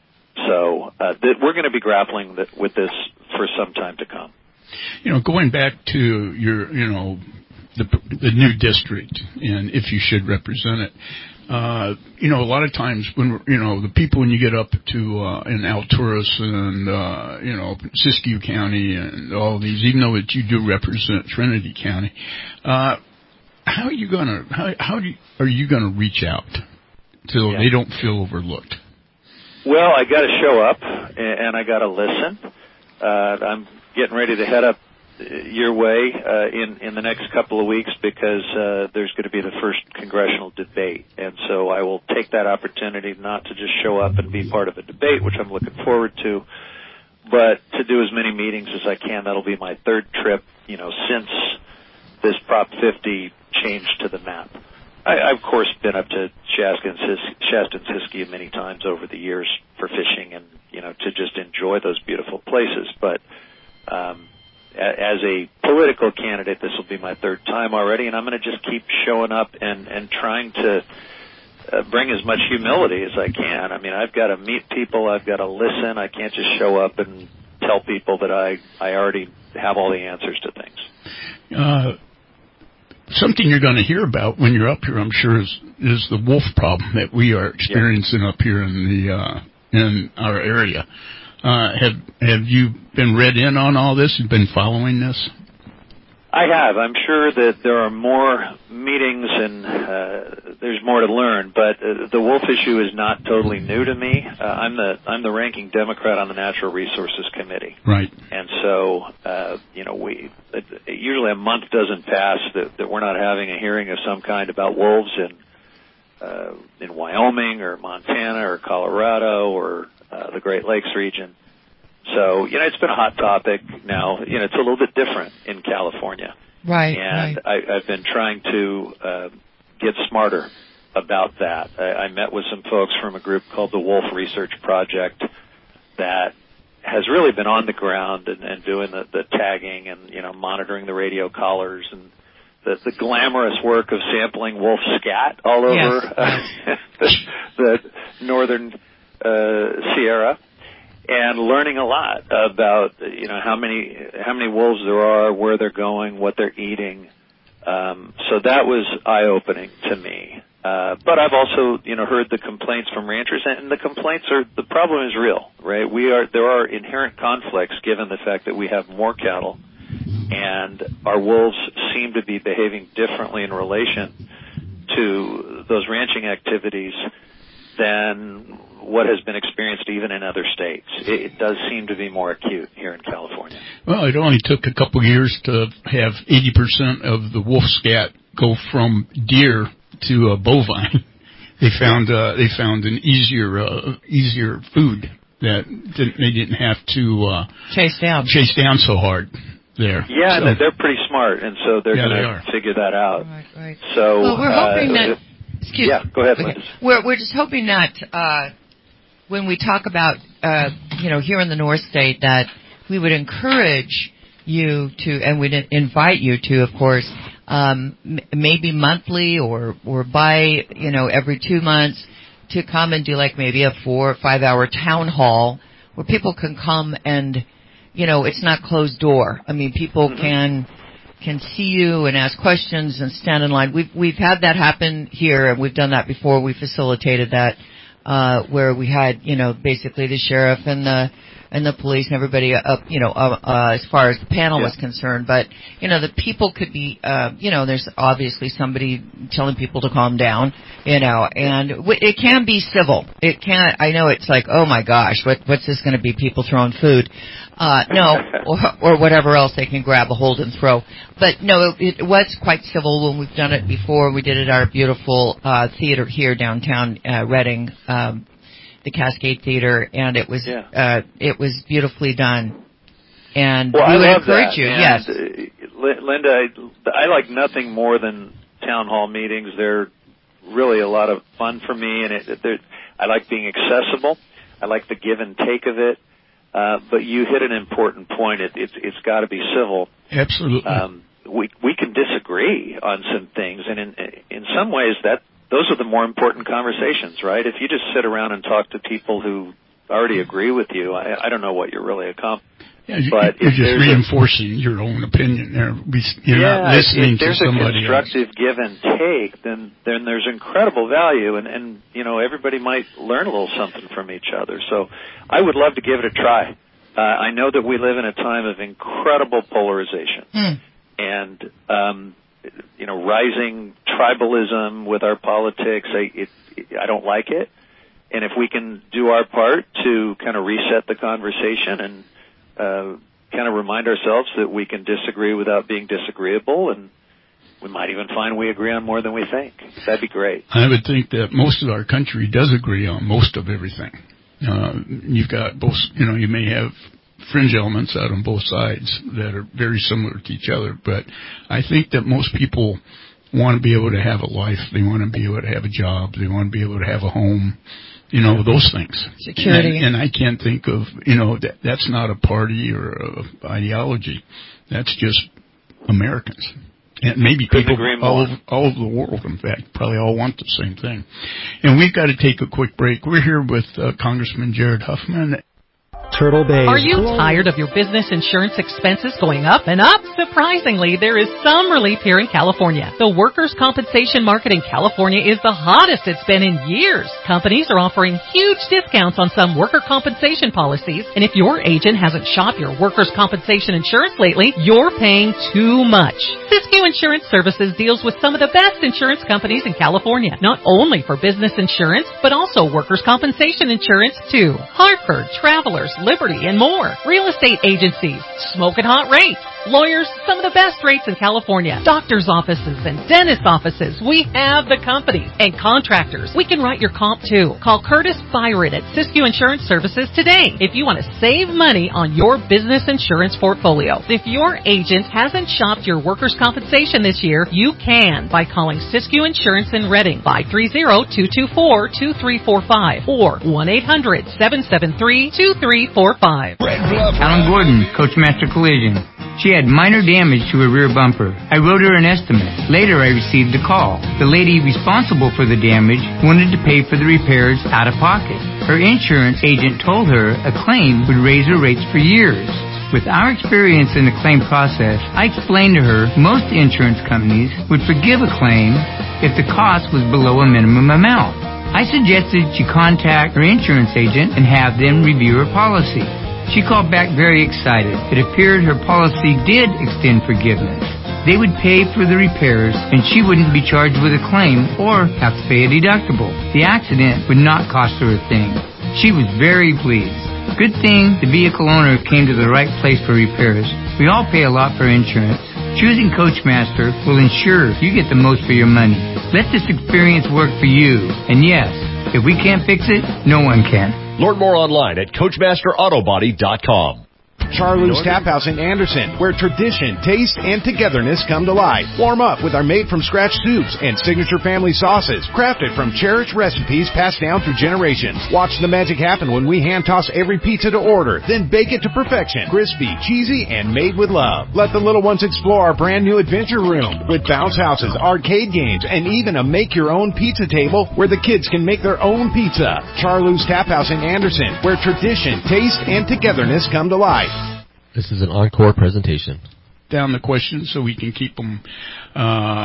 So uh, th- we're going to be grappling th- with this for some time to come. You know, going back to your, you know, the, the new district, and if you should represent it, uh, you know, a lot of times when, you know, the people when you get up to uh, in Alturas and, uh, you know, Siskiyou County and all these, even though that you do represent Trinity County, uh, how are you going to, how, how do you, are you going to reach out so yeah. they don't feel overlooked? Well, I got to show up and I got to listen. Uh, I'm getting ready to head up your way uh, in in the next couple of weeks because uh, there's going to be the first congressional debate, and so I will take that opportunity not to just show up and be part of a debate, which I'm looking forward to, but to do as many meetings as I can. That'll be my third trip, you know, since this Prop fifty changed to the map. I, I've, of course, been up to Shasta and, Sis- Shasta and Siskiyou many times over the years for fishing and, you know, to just enjoy those beautiful places, but um, as a political candidate, this will be my third time already, and I'm going to just keep showing up and, and trying to uh, bring as much humility as I can. I mean, I've got to meet people. I've got to listen. I can't just show up and tell people that I, I already have all the answers to things. Uh, something you're going to hear about when you're up here, I'm sure, is, is the wolf problem that we are experiencing yeah. up here in the uh, in our area. Uh, have have you been read in on all this? You've been following this? I have. I'm sure that there are more meetings and uh, there's more to learn. But uh, the wolf issue is not totally new to me. Uh, I'm the I'm the ranking Democrat on the Natural Resources Committee. Right. And so, uh, you know, we uh, usually a month doesn't pass that, that we're not having a hearing of some kind about wolves in uh, in Wyoming or Montana or Colorado or Uh, the Great Lakes region. So, you know, it's been a hot topic now. You know, it's a little bit different in California. Right, And right. I, I've been trying to uh, get smarter about that. I, I met with some folks from a group called the Wolf Research Project that has really been on the ground and, and doing the, the tagging and, you know, monitoring the radio collars and the, the glamorous work of sampling wolf scat all over yes. uh, the, the northern Uh, Sierra, and learning a lot about, you know, how many how many wolves there are, where they're going, what they're eating. Um, so that was eye-opening to me. Uh, but I've also, you know, heard the complaints from ranchers, and the complaints are the problem is real, right? We are there are inherent conflicts given the fact that we have more cattle, and our wolves seem to be behaving differently in relation to those ranching activities than what has been experienced even in other states. It, it does seem to be more acute here in California. Well, it only took a couple of years to have eighty percent of the wolf scat go from deer to uh, bovine. They found uh, they found an easier uh, easier food that didn't, they didn't have to uh, chase down chase down so hard there. Yeah, so, and they're pretty smart, and so they're yeah, going to figure that out. Right, right. So well, we're hoping uh, that. Excuse yeah, go ahead, okay. Linda. We're we're just hoping that uh, when we talk about uh, you know here in the North State that we would encourage you to, and we'd invite you to, of course, um, m- maybe monthly or or by you know every two months to come and do like maybe a four or five hour town hall where people can come and you know it's not closed door. I mean, people mm-hmm. can. can see you and ask questions and stand in line. We've we've had that happen here, and we've done that before. We facilitated that uh, where we had, you know, basically the sheriff and the and the police and everybody up, you know, uh, uh, as far as the panel yeah. was concerned. But you know, the people could be, uh, you know, there's obviously somebody telling people to calm down, you know, and w- it can be civil. It can. I know it's like, oh my gosh, what what's this going to be? People throwing food. Uh, no, or, or whatever else they can grab a hold and throw. But no, it, it was quite civil when we've done it before. We did it at our beautiful uh, theater here downtown uh, Reading, um, the Cascade Theater, and it was yeah. uh, it was beautifully done. And well, we I would love encourage that. you, And, yes. Uh, Linda, I, I like nothing more than town hall meetings. They're really a lot of fun for me, and it, I like being accessible. I like the give and take of it. Uh, but you hit an important point. It, it's it's got to be civil. Absolutely. Um, we we can disagree on some things, and in in some ways that those are the more important conversations, right? If you just sit around and talk to people who already agree with you, I, I don't know what you're really accomplishing. Yeah, you, but you're just reinforcing a, your own opinion there. You're yeah, not listening if there's to somebody a constructive else. give and take, then then there's incredible value, and, and you know everybody might learn a little something from each other. So I would love to give it a try. Uh, I know that we live in a time of incredible polarization, mm. and um, you know rising tribalism with our politics. I, it, I don't like it, and if we can do our part to kind of reset the conversation and Uh, kind of remind ourselves that we can disagree without being disagreeable, and we might even find we agree on more than we think. That'd be great. I would think that most of our country does agree on most of everything. Uh, you've got both, you know, you may have fringe elements out on both sides that are very similar to each other, but I think that most people want to be able to have a life. They want to be able to have a job. They want to be able to have a home. You know, those things. Security. And, and I can't think of, you know, that, that's not a party or a ideology. That's just Americans. And maybe people all over, all over the world, in fact, probably all want the same thing. And we've got to take a quick break. We're here with uh, Congressman Jared Huffman. Turtle Bay. Are you tired of your business insurance expenses going up and up? Surprisingly, there is some relief here in California. The workers' compensation market in California is the hottest it's been in years. Companies are offering huge discounts on some worker compensation policies, and if your agent hasn't shopped your workers' compensation insurance lately, you're paying too much. Siskiyou Insurance Services deals with some of the best insurance companies in California, not only for business insurance, but also workers' compensation insurance too. Hartford, Travelers, Liberty, and more. Real estate agencies, smoking hot rates. Lawyers, some of the best rates in California. Doctors' offices and dentist offices. We have the company. And contractors. We can write your comp too. Call Curtis Byron at Siskiyou Insurance Services today if you want to save money on your business insurance portfolio. If your agent hasn't shopped your workers' compensation this year, you can by calling Siskiyou Insurance in Reading, five three zero, two two four, two three four five or one eight hundred, seven seven three, two three four five. Alan Gordon, Coachmaster Collision. She had minor damage to her rear bumper. I wrote her an estimate. Later, I received a call. The lady responsible for the damage wanted to pay for the repairs out of pocket. Her insurance agent told her a claim would raise her rates for years. With our experience in the claim process, I explained to her most insurance companies would forgive a claim if the cost was below a minimum amount. I suggested she contact her insurance agent and have them review her policy. She called back very excited. It appeared her policy did extend forgiveness. They would pay for the repairs, and she wouldn't be charged with a claim or have to pay a deductible. The accident would not cost her a thing. She was very pleased. Good thing the vehicle owner came to the right place for repairs. We all pay a lot for insurance. Choosing Coachmaster will ensure you get the most for your money. Let this experience work for you. And yes, if we can't fix it, no one can. Learn more online at Coachmaster Auto Body dot com. Charlie's Tap House in Anderson, where tradition, taste, and togetherness come to life. Warm up with our made-from-scratch soups and signature family sauces, crafted from cherished recipes passed down through generations. Watch the magic happen when we hand-toss every pizza to order, then bake it to perfection. Crispy, cheesy, and made with love. Let the little ones explore our brand-new adventure room with bounce houses, arcade games, and even a make-your-own pizza table where the kids can make their own pizza. Charlie's Tap House in Anderson, where tradition, taste, and togetherness come to life. This is an encore presentation. Down the questions so we can keep them uh,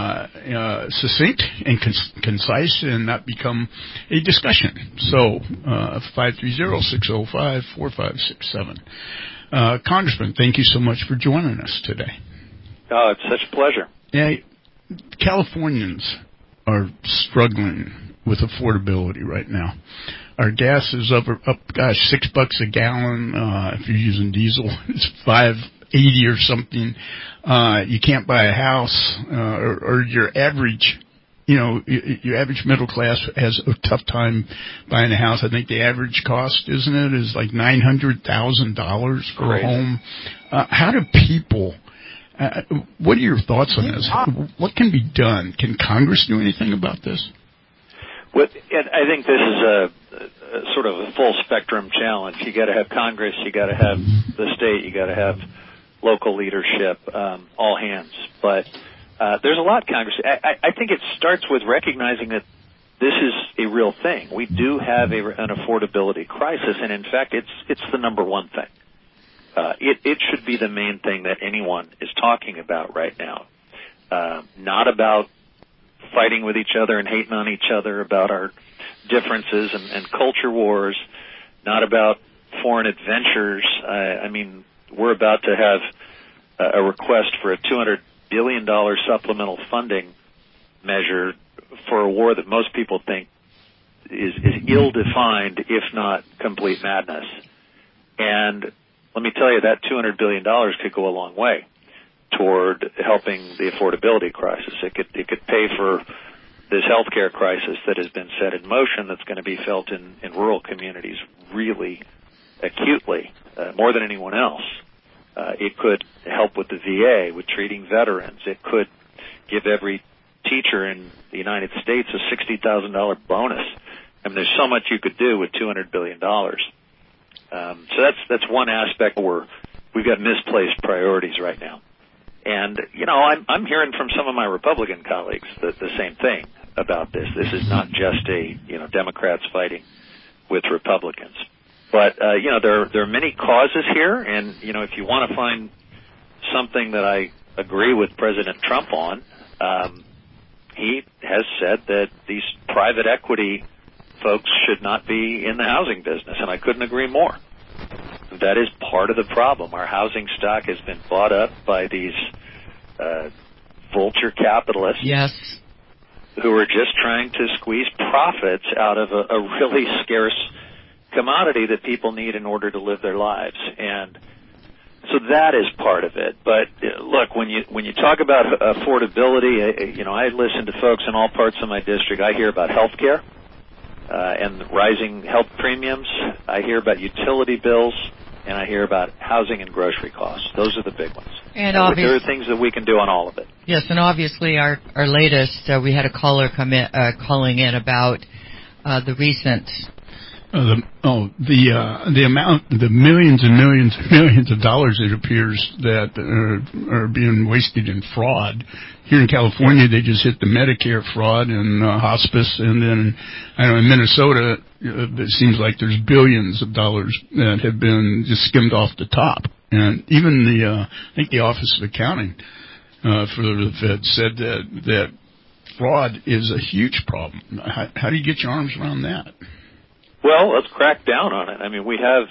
uh, succinct and con- concise and not become a discussion. So, uh, five three zero, six zero five, four five six seven. Uh, Congressman, thank you so much for joining us today. Oh, it's such a pleasure. Yeah, Californians are struggling with affordability right now. Our gas is up, up, gosh, six bucks a gallon. Uh, if you're using diesel, it's five eighty or something. Uh, you can't buy a house, uh, or, or your average, you know, your average middle class has a tough time buying a house. I think the average cost, isn't it, is like nine hundred thousand dollars for Crazy. a home. Uh, how do people, uh, what are your thoughts on this? What can be done? Can Congress do anything about this? Well, I think this is a, a sort of a full spectrum challenge. You got to have Congress, you got to have the state, you got to have local leadership, um, all hands. But uh, there's a lot Congress. I, I think it starts with recognizing that this is a real thing. We do have a, an affordability crisis, and in fact, it's it's the number one thing. Uh, it, it should be the main thing that anyone is talking about right now. Uh, not about fighting with each other and hating on each other about our differences and, and culture wars, not about foreign adventures. I, I mean, we're about to have a, a request for a two hundred billion dollars supplemental funding measure for a war that most people think is, is ill-defined, if not complete madness. And let me tell you, that two hundred billion dollars could go a long way toward helping the affordability crisis. It could it could pay for this healthcare crisis that has been set in motion that's going to be felt in, in rural communities really acutely, uh, more than anyone else. Uh, it could help with the V A, with treating veterans. It could give every teacher in the United States a sixty thousand dollars bonus. I mean, there's so much you could do with two hundred billion dollars. Um, so that's that's one aspect where we've got misplaced priorities right now. And, you know, I'm, I'm hearing from some of my Republican colleagues the, the same thing about this. This is not just a, you know, Democrats fighting with Republicans. But, uh, you know, there, there are many causes here, and, you know, if you want to find something that I agree with President Trump on, um, he has said that these private equity folks should not be in the housing business, and I couldn't agree more. That is part of the problem. Our housing stock has been bought up by these uh, vulture capitalists. Yes. Who are just trying to squeeze profits out of a, a really scarce commodity that people need in order to live their lives. And so that is part of it. But uh, look, when you when you talk about affordability, uh, you know, I listen to folks in all parts of my district. I hear about health care uh, and rising health premiums. I hear about utility bills. And I hear about housing and grocery costs. Those are the big ones. And uh, obviously, there are things that we can do on all of it. Yes, and obviously our our latest, uh, we had a caller come in, uh, calling in about uh, the recent. Uh, the, oh, the uh, the amount, the millions and millions and millions of dollars it appears that are, are being wasted in fraud. Here in California, they just hit the Medicare fraud and uh, hospice, and then I know in Minnesota, uh, it seems like there's billions of dollars that have been just skimmed off the top. And even the, uh, I think the Office of Accounting uh, for the Fed said that that fraud is a huge problem. How, how do you get your arms around that? Well, let's crack down on it. I mean, we have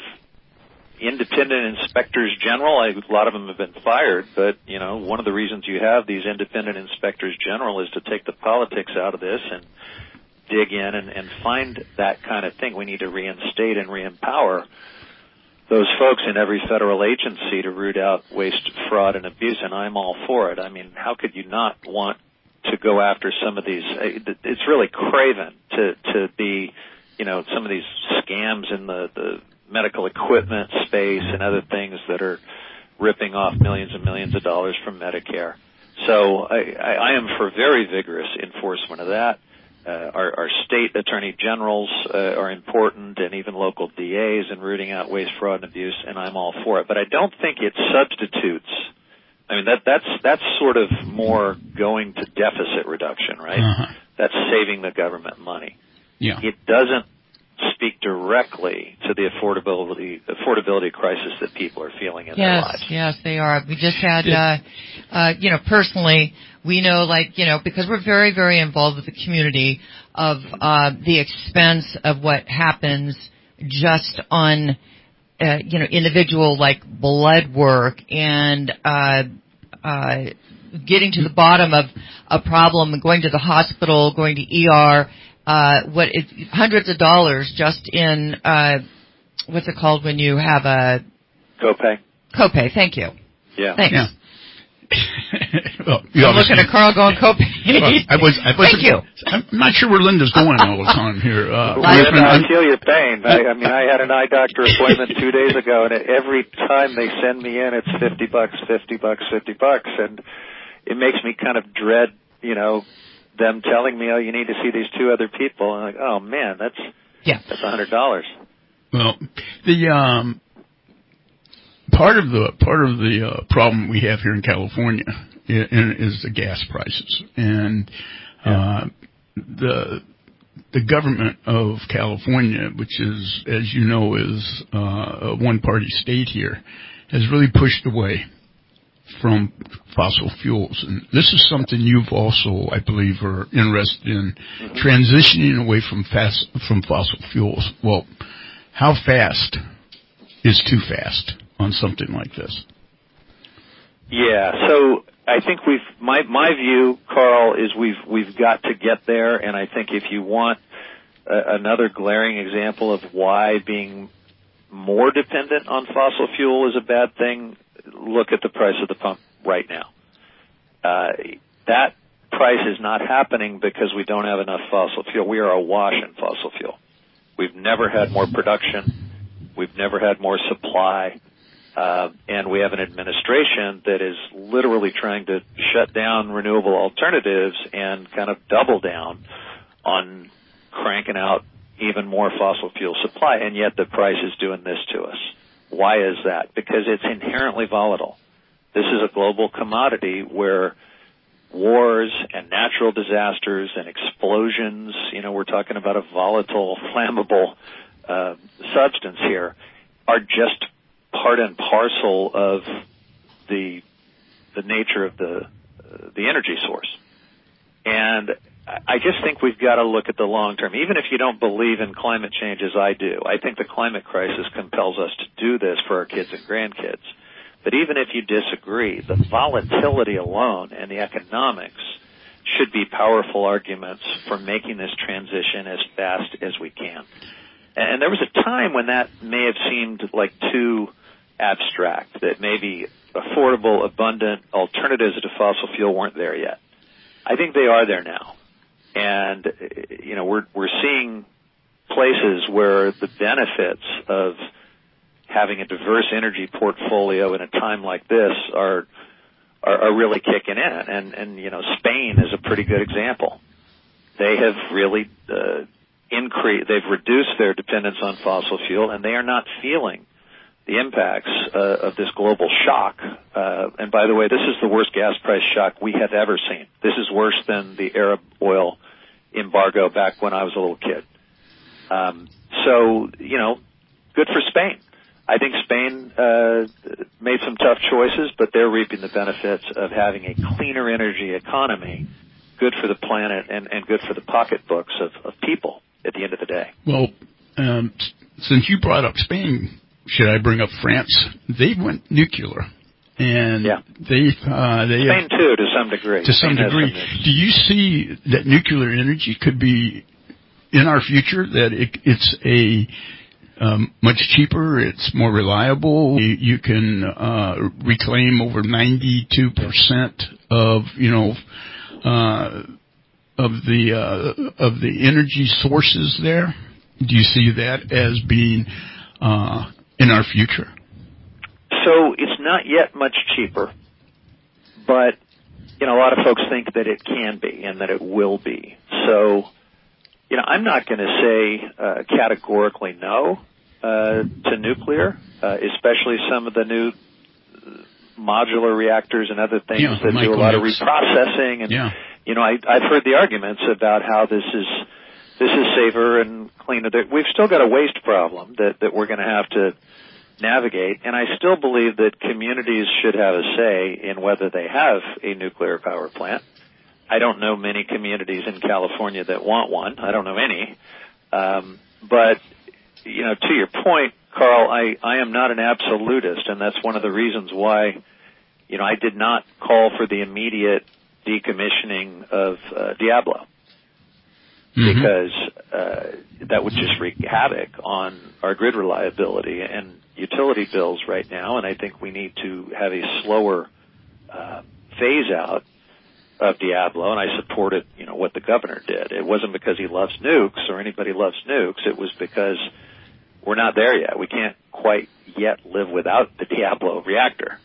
independent inspectors general. I, a lot of them have been fired, but, you know, one of the reasons you have these independent inspectors general is to take the politics out of this and dig in and, and find that kind of thing. We need to reinstate and re-empower those folks in every federal agency to root out waste, fraud, and abuse, and I'm all for it. I mean, how could you not want to go after some of these? It's really craven to to be, you know, some of these scams in the, the medical equipment space and other things that are ripping off millions and millions of dollars from Medicare. So I, I, I am for very vigorous enforcement of that. Uh, our, our state attorney generals uh, are important, and even local D As in rooting out waste, fraud, and abuse, and I'm all for it. But I don't think it substitutes. I mean, that that's that's sort of more going to deficit reduction, right? Uh-huh. That's saving the government money. Yeah. It doesn't speak directly to the affordability affordability crisis that people are feeling in yes, their lives. Yes, they are. We just had, uh, uh, you know, personally, we know, like, you know, because we're very, very involved with the community of uh, the expense of what happens just on, uh, you know, individual, like, blood work and uh, uh, getting to the bottom of a problem and going to the hospital, going to E R, Uh, what it, hundreds of dollars just in uh, what's it called when you have a copay? Copay. Thank you. Yeah. Thanks. Yeah. well, I'm looking at Carl going copay. Well, I was. I was. Thank you. I'm not sure where Linda's going all the time here. Uh, Linda, I feel your pain. I, I mean, I had an eye doctor appointment two days ago, and every time they send me in, it's fifty bucks, fifty bucks, fifty bucks, and it makes me kind of dread, you know, them telling me, oh, you need to see these two other people. And I'm like, oh, man, that's yeah. that's a hundred dollars. Well, the um, part of the part of the uh, problem we have here in California is, is the gas prices, and uh, the the government of California, which is, as you know, is uh, a one-party state here, has really pushed away from fossil fuels. And this is something you've also, I believe, are interested in, mm-hmm. transitioning away from fast, from fossil fuels. Well, how fast is too fast on something like this? Yeah, so I think we've, my, my view, Carl, is we've, we've got to get there, and I think if you want a, another glaring example of why being more dependent on fossil fuel is a bad thing, look at the price of the pump right now. Uh, that price is not happening because we don't have enough fossil fuel. We are awash in fossil fuel. We've never had more production. We've never had more supply. Uh, and we have an administration that is literally trying to shut down renewable alternatives and kind of double down on cranking out even more fossil fuel supply, and yet the price is doing this to us. Why is that? Because it's inherently volatile. This is a global commodity where wars and natural disasters and explosions, you know, we're talking about a volatile, flammable uh, substance here, are just part and parcel of the the nature of the uh, the energy source. And I just think we've got to look at the long term. Even if you don't believe in climate change as I do, I think the climate crisis compels us to do this for our kids and grandkids. But even if you disagree, the volatility alone and the economics should be powerful arguments for making this transition as fast as we can. And there was a time when that may have seemed like too abstract, that maybe affordable, abundant alternatives to fossil fuel weren't there yet. I think they are there now. And, you know, we're, we're seeing places where the benefits of having a diverse energy portfolio in a time like this are, are, are really kicking in. And, and, you know, Spain is a pretty good example. They have really, uh, increased, they've reduced their dependence on fossil fuel, and they are not feeling the impacts uh, of this global shock. Uh, and by the way, this is the worst gas price shock we have ever seen. This is worse than the Arab oil embargo back when I was a little kid. Um, so, you know, good for Spain. I think Spain uh, made some tough choices, but they're reaping the benefits of having a cleaner energy economy, good for the planet and, and good for the pocketbooks of, of people at the end of the day. Well, um, since you brought up Spain, should I bring up France? They went nuclear, and yeah. they uh, they Spain too, to some degree. To some Spain degree, some do you see that nuclear energy could be in our future? That it, it's a um, much cheaper. It's more reliable. You, you can uh, reclaim over ninety-two percent of you know uh, of the uh, of the energy sources there. Do you see that as being uh, in our future? So it's not yet much cheaper, but you know a lot of folks think that it can be and that it will be. So. You know, I'm not going to say uh, categorically no uh, to nuclear, uh, especially some of the new modular reactors and other things yeah, that do a lot of reprocessing. And yeah. you know, I, I've heard the arguments about how this is this is safer and cleaner. We've still got a waste problem that that we're going to have to navigate, and I still believe that communities should have a say in whether they have a nuclear power plant. I don't know many communities in California that want one. I don't know any. Um, but, you know, to your point, Carl, I, I am not an absolutist, and that's one of the reasons why, you know, I did not call for the immediate decommissioning of uh, Diablo. Mm-hmm. Because uh, that would just wreak havoc on our grid reliability and utility bills right now, and I think we need to have a slower uh, phase-out of Diablo, and I supported, you know, what the governor did. It wasn't because he loves nukes or anybody loves nukes. It was because we're not there yet. We can't quite yet live without the Diablo reactor.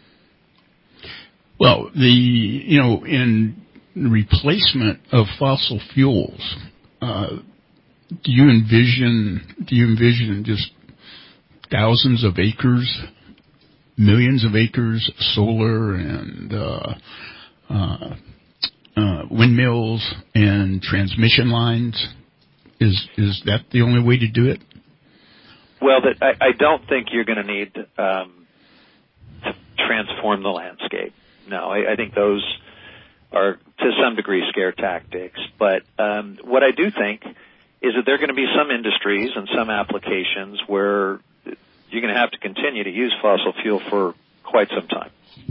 Well, the, you know, in replacement of fossil fuels, uh, do you envision, do you envision just thousands of acres, millions of acres of solar and, uh, uh, Uh, windmills and transmission lines? Is is that the only way to do it? Well, that, I, I don't think you're going to need um, to transform the landscape. No, I, I think those are to some degree scare tactics. But um, what I do think is that there are going to be some industries and some applications where you're going to have to continue to use fossil fuel for quite some time.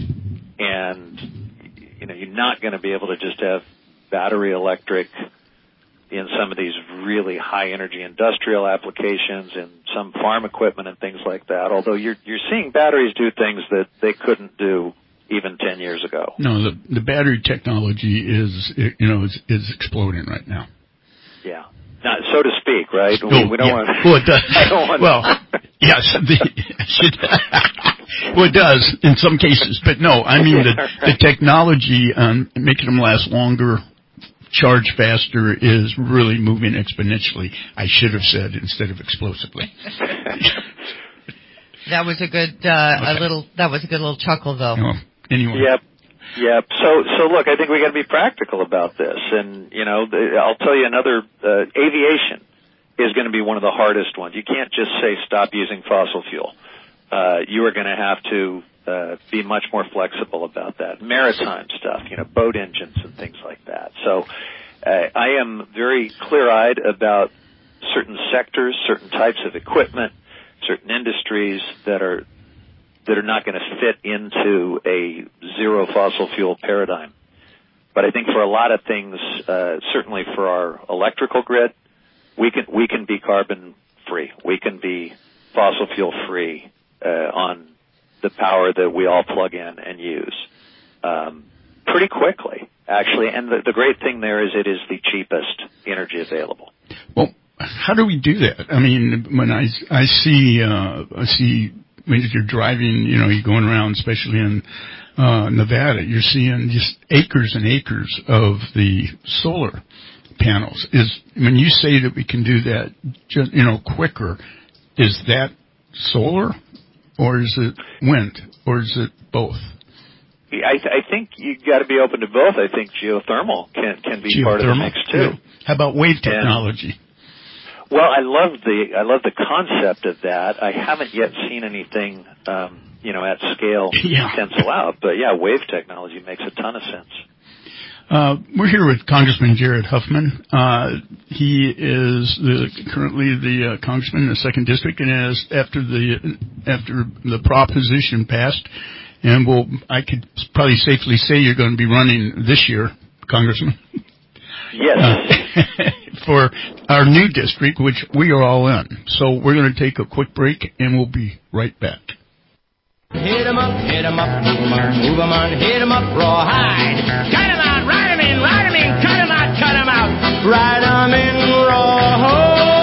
And you know, you're not going to be able to just have battery electric in some of these really high energy industrial applications and some farm equipment and things like that. Although you're you're seeing batteries do things that they couldn't do even ten years ago. No, the the battery technology is you know is, is exploding right now. Yeah, not so to speak, right? Oh, we, we don't yeah. want. Well, it does. I don't want. Well, yes, the, should, well, it does in some cases, but no, I mean the the technology on making them last longer, charge faster is really moving exponentially. I should have said instead of explosively. That was a good uh, okay. a little. That was a good little chuckle, though. Well, anyway. Yep. Yep. So, so look, I think we got to be practical about this, and you know, the, I'll tell you another. Uh, aviation is going to be one of the hardest ones. You can't just say stop using fossil fuel. Uh, you are going to have to uh, be much more flexible about that. Maritime stuff, you know, boat engines and things like that. So, uh, I am very clear-eyed about certain sectors, certain types of equipment, certain industries that are that are not going to fit into a zero fossil fuel paradigm. But I think for a lot of things, uh, certainly for our electrical grid, we can we can be carbon free. We can be fossil fuel free uh, on the power that we all plug in and use um, pretty quickly, actually. And the, the great thing there is it is the cheapest energy available. Well, how do we do that? I mean, when I I see uh, I see. When you're driving, you know, you're going around, especially in uh, Nevada, you're seeing just acres and acres of the solar panels. Is when you say that we can do that, just, you know, quicker, is that solar, or is it wind, or is it both? I, I think you got to be open to both. I think geothermal can can be geothermal, part of the mix too. Yeah. How about wave technology? And, Well, I love the I love the concept of that. I haven't yet seen anything, um, you know, at scale yeah. pencil out. But yeah, wave technology makes a ton of sense. Uh, we're here with Congressman Jared Huffman. Uh, he is the, currently the uh, congressman in the second district, and as after the after the proposition passed, and we'll I could probably safely say you're going to be running this year, Congressman. Yes. Uh, for our new district, which we are all in. So we're going to take a quick break, and we'll be right back. Hit 'em up, hit 'em up, move 'em on, move 'em on, hit 'em up, rawhide. Cut 'em out, ride 'em in, ride 'em in, cut 'em out, cut 'em out, ride 'em in, rawhide.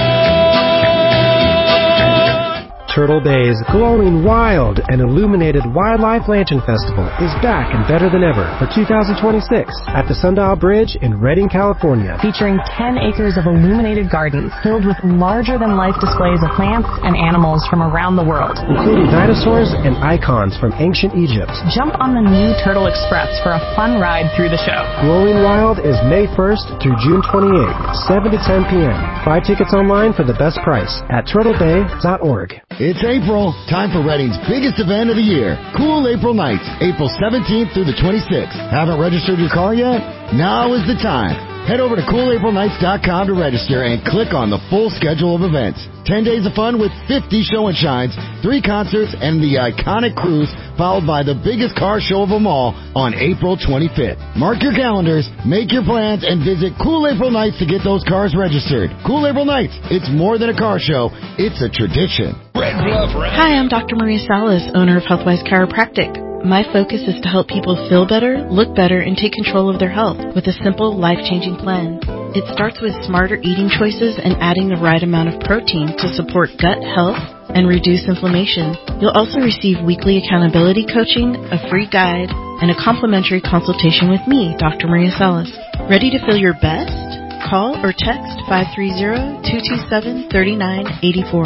Turtle Bay's glowing wild and illuminated Wildlife Lantern Festival is back and better than ever for two thousand twenty-six at the Sundial Bridge in Redding, California. Featuring ten acres of illuminated gardens filled with larger-than-life displays of plants and animals from around the world, including dinosaurs and icons from ancient Egypt. Jump on the new Turtle Express for a fun ride through the show. Glowing Wild is May first through June twenty-eighth, seven to ten p.m. Buy tickets online for the best price at turtle bay dot org. It's April, time for Redding's biggest event of the year, Cool April Nights, April seventeenth through the twenty-sixth. Haven't registered your car yet? Now is the time. Head over to cool april nights dot com to register and click on the full schedule of events. ten days of fun with fifty show and shines, three concerts, and the iconic cruise, followed by the biggest car show of them all on April twenty-fifth. Mark your calendars, make your plans, and visit Cool April Nights to get those cars registered. Cool April Nights, it's more than a car show, it's a tradition. Red Bluff Red. Hi, I'm Doctor Maria Salas, owner of Healthwise Chiropractic. My focus is to help people feel better, look better, and take control of their health with a simple, life-changing plan. It starts with smarter eating choices and adding the right amount of protein to support gut health and reduce inflammation. You'll also receive weekly accountability coaching, a free guide, and a complimentary consultation with me, Doctor Maria Salas. Ready to feel your best? Call or text five three zero, two two seven, three nine eight four.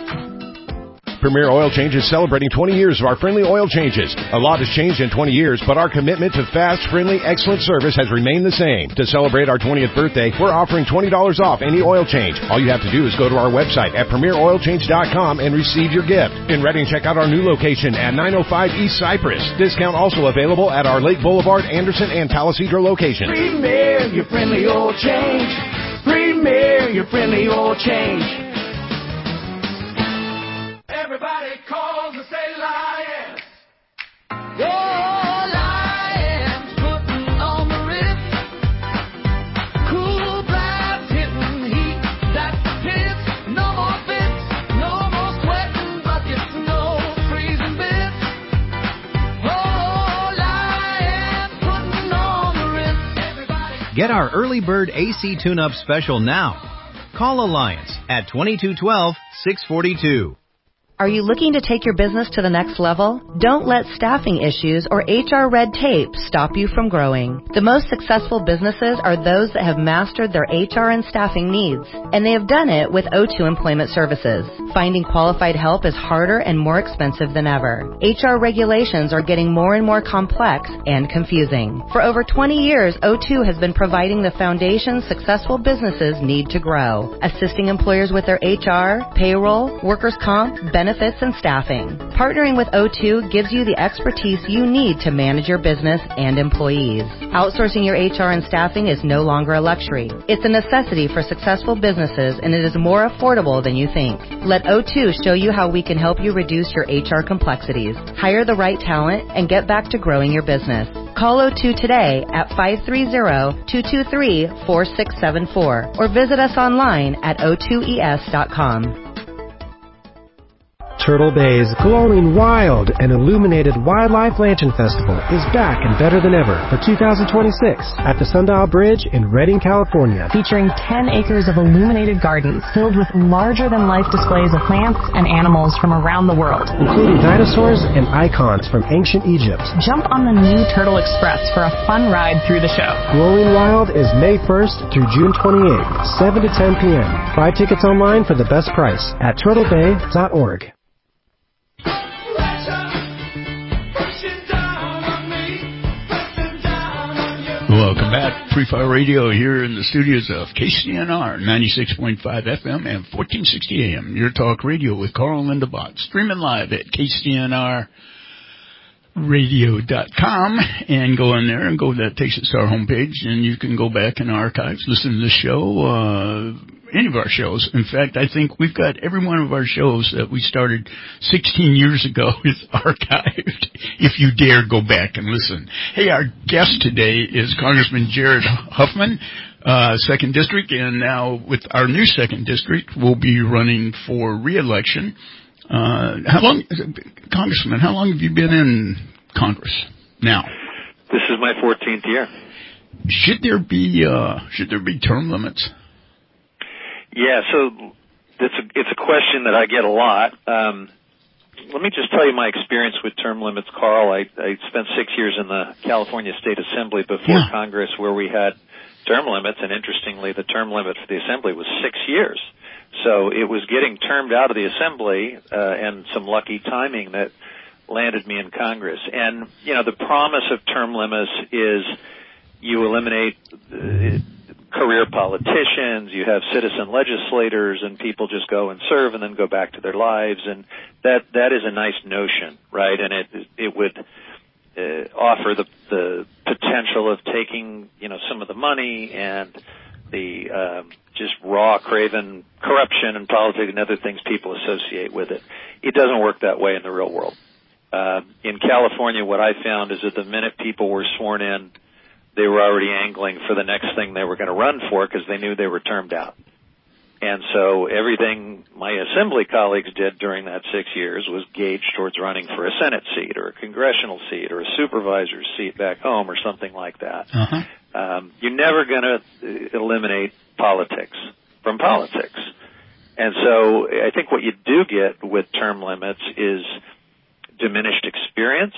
Premier Oil Change is celebrating twenty years of our friendly oil changes. A lot has changed in twenty years, but our commitment to fast, friendly, excellent service has remained the same. To celebrate our twentieth birthday, we're offering twenty dollars off any oil change. All you have to do is go to our website at premier oil change dot com and receive your gift. In Redding, check out our new location at nine oh five East Cypress. Discount also available at our Lake Boulevard, Anderson, and Palisadro locations. Premier, your friendly oil change. Premier, your friendly oil change. Everybody calls and say Lions. Oh, Lions putting on the ritz. Cool blast hitting heat. That's the pits. No more fits. No more sweating buckets. No freezing bits. Oh, Lions putting on the ritz. Everybody. Get our early bird A C tune-up special now. Call Alliance at twenty-two twelve, six forty-two. Are you looking to take your business to the next level? Don't let staffing issues or H R red tape stop you from growing. The most successful businesses are those that have mastered their H R and staffing needs, and they have done it with O two Employment Services. Finding qualified help is harder and more expensive than ever. H R regulations are getting more and more complex and confusing. For over twenty years, O two has been providing the foundation successful businesses need to grow, assisting employers with their H R, payroll, workers' comp, benefits, and staffing. Partnering with O two gives you the expertise you need to manage your business and employees. Outsourcing your H R and staffing is no longer a luxury. It's a necessity for successful businesses, and it is more affordable than you think. Let O two show you how we can help you reduce your H R complexities, hire the right talent, and get back to growing your business. Call O two today at five three zero, two two three, four six seven four or visit us online at o two e s dot com. Turtle Bay's glowing wild and illuminated Wildlife Lantern Festival is back and better than ever for two thousand twenty-six at the Sundial Bridge in Redding, California. Featuring ten acres of illuminated gardens filled with larger-than-life displays of plants and animals from around the world, including dinosaurs and icons from ancient Egypt. Jump on the new Turtle Express for a fun ride through the show. Glowing Wild is May first through June twenty-eighth, seven to ten p.m. Buy tickets online for the best price at turtle bay dot org. Welcome back. Free Fire Radio here in the studios of K C N R, ninety-six point five F M and fourteen sixty A M. Your talk radio with Carl and Linda Bott. Streaming live at K C N R radio dot com and go in there and go, that takes us to our homepage, and you can go back in archives, listen to the show, uh, any of our shows. In fact, I think we've got every one of our shows that we started sixteen years ago is archived, if you dare go back and listen. Hey, our guest today is Congressman Jared Huffman. uh, second district, and now with our new second district, we'll be running for re-election. Uh, how long, Congressman, how long have you been in Congress now? This is my fourteenth year. Should there be, uh, should there be term limits? Yeah, so it's a, it's a question that I get a lot. Um, let me just tell you my experience with term limits, Carl. I, I spent six years in the California State Assembly before yeah. Congress, where we had term limits, and interestingly, the term limit for the Assembly was six years. So it was getting termed out of the Assembly, uh, and some lucky timing that landed me in Congress. And, you know, the promise of term limits is you eliminate uh, career politicians, you have citizen legislators, and people just go and serve and then go back to their lives, and that that is a nice notion, right? And it it would uh, offer the the potential of taking, you know, some of the money and the um, just raw, craven corruption and politics and other things people associate with it. It doesn't work that way in the real world. Uh, in California, what I found is that the minute people were sworn in, they were already angling for the next thing they were going to run for because they knew they were termed out. And so everything my Assembly colleagues did during that six years was gauged towards running for a Senate seat or a congressional seat or a supervisor's seat back home or something like that. Uh-huh. Um, you're never going to eliminate politics from politics. And so I think what you do get with term limits is diminished experience.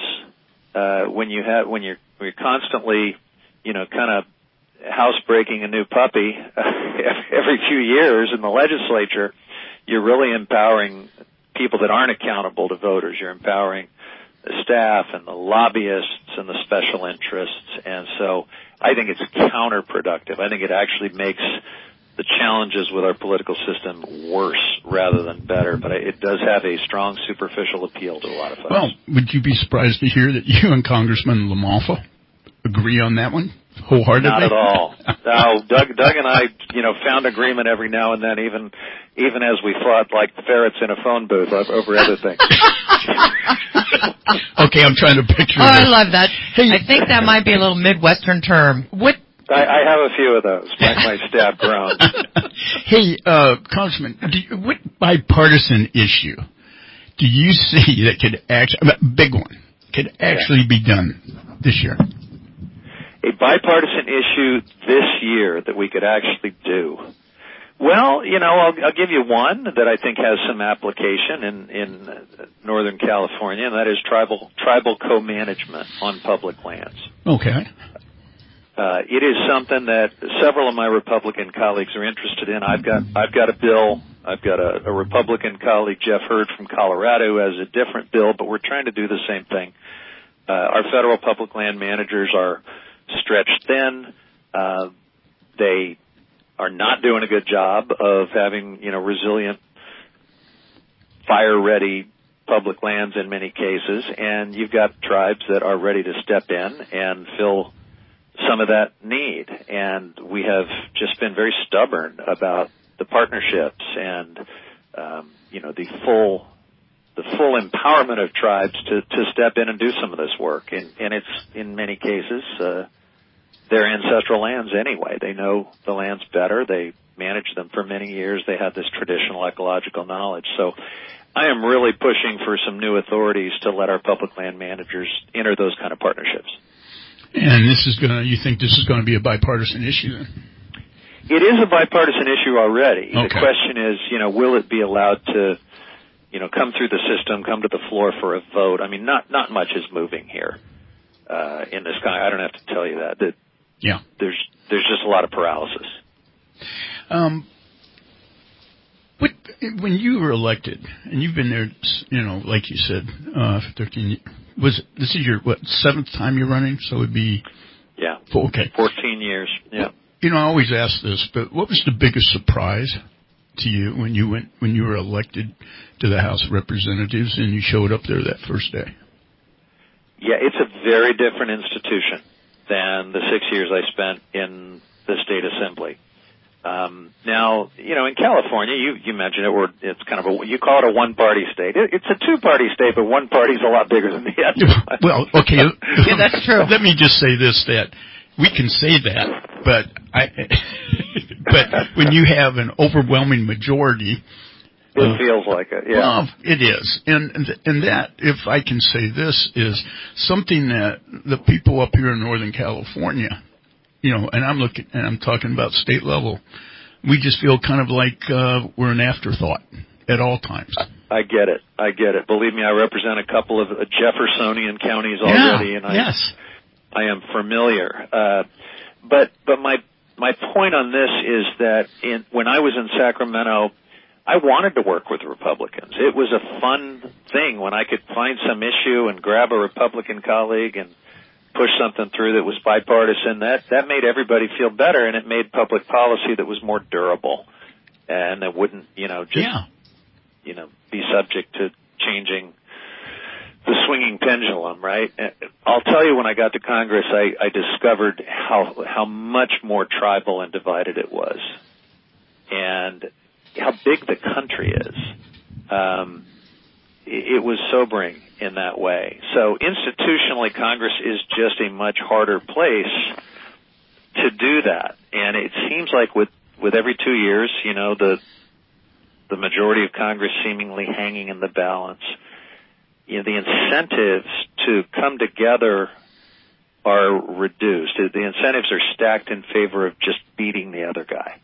Uh, when you have, when you're, when you're constantly, you know, kind of housebreaking a new puppy every few years in the legislature, you're really empowering people that aren't accountable to voters. You're empowering the staff and the lobbyists and the special interests. And so I think it's counterproductive. I think it actually makes the challenges with our political system worse rather than better. But it does have a strong superficial appeal to a lot of folks. Well, would you be surprised to hear that you and Congressman LaMalfa agree on that one wholeheartedly? Not at all. No, Doug, Doug and I, you know, found agreement every now and then, even even as we fought like ferrets in a phone booth over other things. Okay, I'm trying to picture. Oh, this. I love that. Hey. I think that might be a little Midwestern term. What? I, I have a few of those. My, my staff groans. Hey, uh, Congressman, do you, what bipartisan issue do you see that could actually, a big one, could actually yeah. be done this year? A bipartisan issue this year that we could actually do. Well, you know, I'll, I'll give you one that I think has some application in, in Northern California, and that is tribal tribal co-management on public lands. Okay. Uh, it is something that several of my Republican colleagues are interested in. I've got I've got a bill. I've got a, a Republican colleague, Jeff Hurd from Colorado, who has a different bill, but we're trying to do the same thing. Uh, our federal public land managers are stretched thin. Uh, they are not doing a good job of having, you know, resilient, fire-ready public lands in many cases, and you've got tribes that are ready to step in and fill some of that need. And we have just been very stubborn about the partnerships and, um, you know, the full the full empowerment of tribes to, to step in and do some of this work. And, and it's, in many cases, uh, their ancestral lands anyway. They know the lands better. They manage them for many years. They have this traditional ecological knowledge. So I am really pushing for some new authorities to let our public land managers enter those kind of partnerships. And this is going to, you think this is going to be a bipartisan issue then? It is a bipartisan issue already. Okay. The question is, you know, will it be allowed to, you know, come through the system, come to the floor for a vote? I mean, not, not much is moving here, uh, in this kind. I don't have to tell you that. that yeah. There's, there's just a lot of paralysis. Um, But when you were elected, and you've been there, you know, like you said, uh, for thirteen years, was it, this is your, what, seventh time you're running? So it'd be... Yeah. Four, okay. fourteen years, yeah. You know, I always ask this, but what was the biggest surprise to you when you went, when you were elected to the House of Representatives and you showed up there that first day? Yeah, it's a very different institution than the six years I spent in the state assembly. Um, now, you know, in California, you, you mentioned it, where it's kind of a, you call it a one-party state. It, it's a two-party state, but one party's a lot bigger than the other. Well, okay. Yeah, that's true. Let me just say this, that we can say that, but I, but when you have an overwhelming majority, it uh, feels like it. Yeah, well, it is, and and that, if I can say this, is something that the people up here in Northern California, you know, and I'm looking, and I'm talking about state level, we just feel kind of like uh, we're an afterthought at all times. I get it. I get it. Believe me, I represent a couple of Jeffersonian counties already, yeah, and I, yes. I am familiar. Uh, but but my my point on this is that in, when I was in Sacramento, I wanted to work with Republicans. It was a fun thing when I could find some issue and grab a Republican colleague and push something through that was bipartisan. That that made everybody feel better, and it made public policy that was more durable, and that wouldn't, you know, just yeah. you know, be subject to changing the swinging pendulum, right? I'll tell you, when I got to Congress, I, I discovered how how much more tribal and divided it was, and how big the country is. Um, it, it was sobering in that way. So institutionally, Congress is just a much harder place to do that, and it seems like with with every two years, you know, the the majority of Congress seemingly hanging in the balance, you know, the incentives to come together are reduced. The incentives are stacked in favor of just beating the other guy.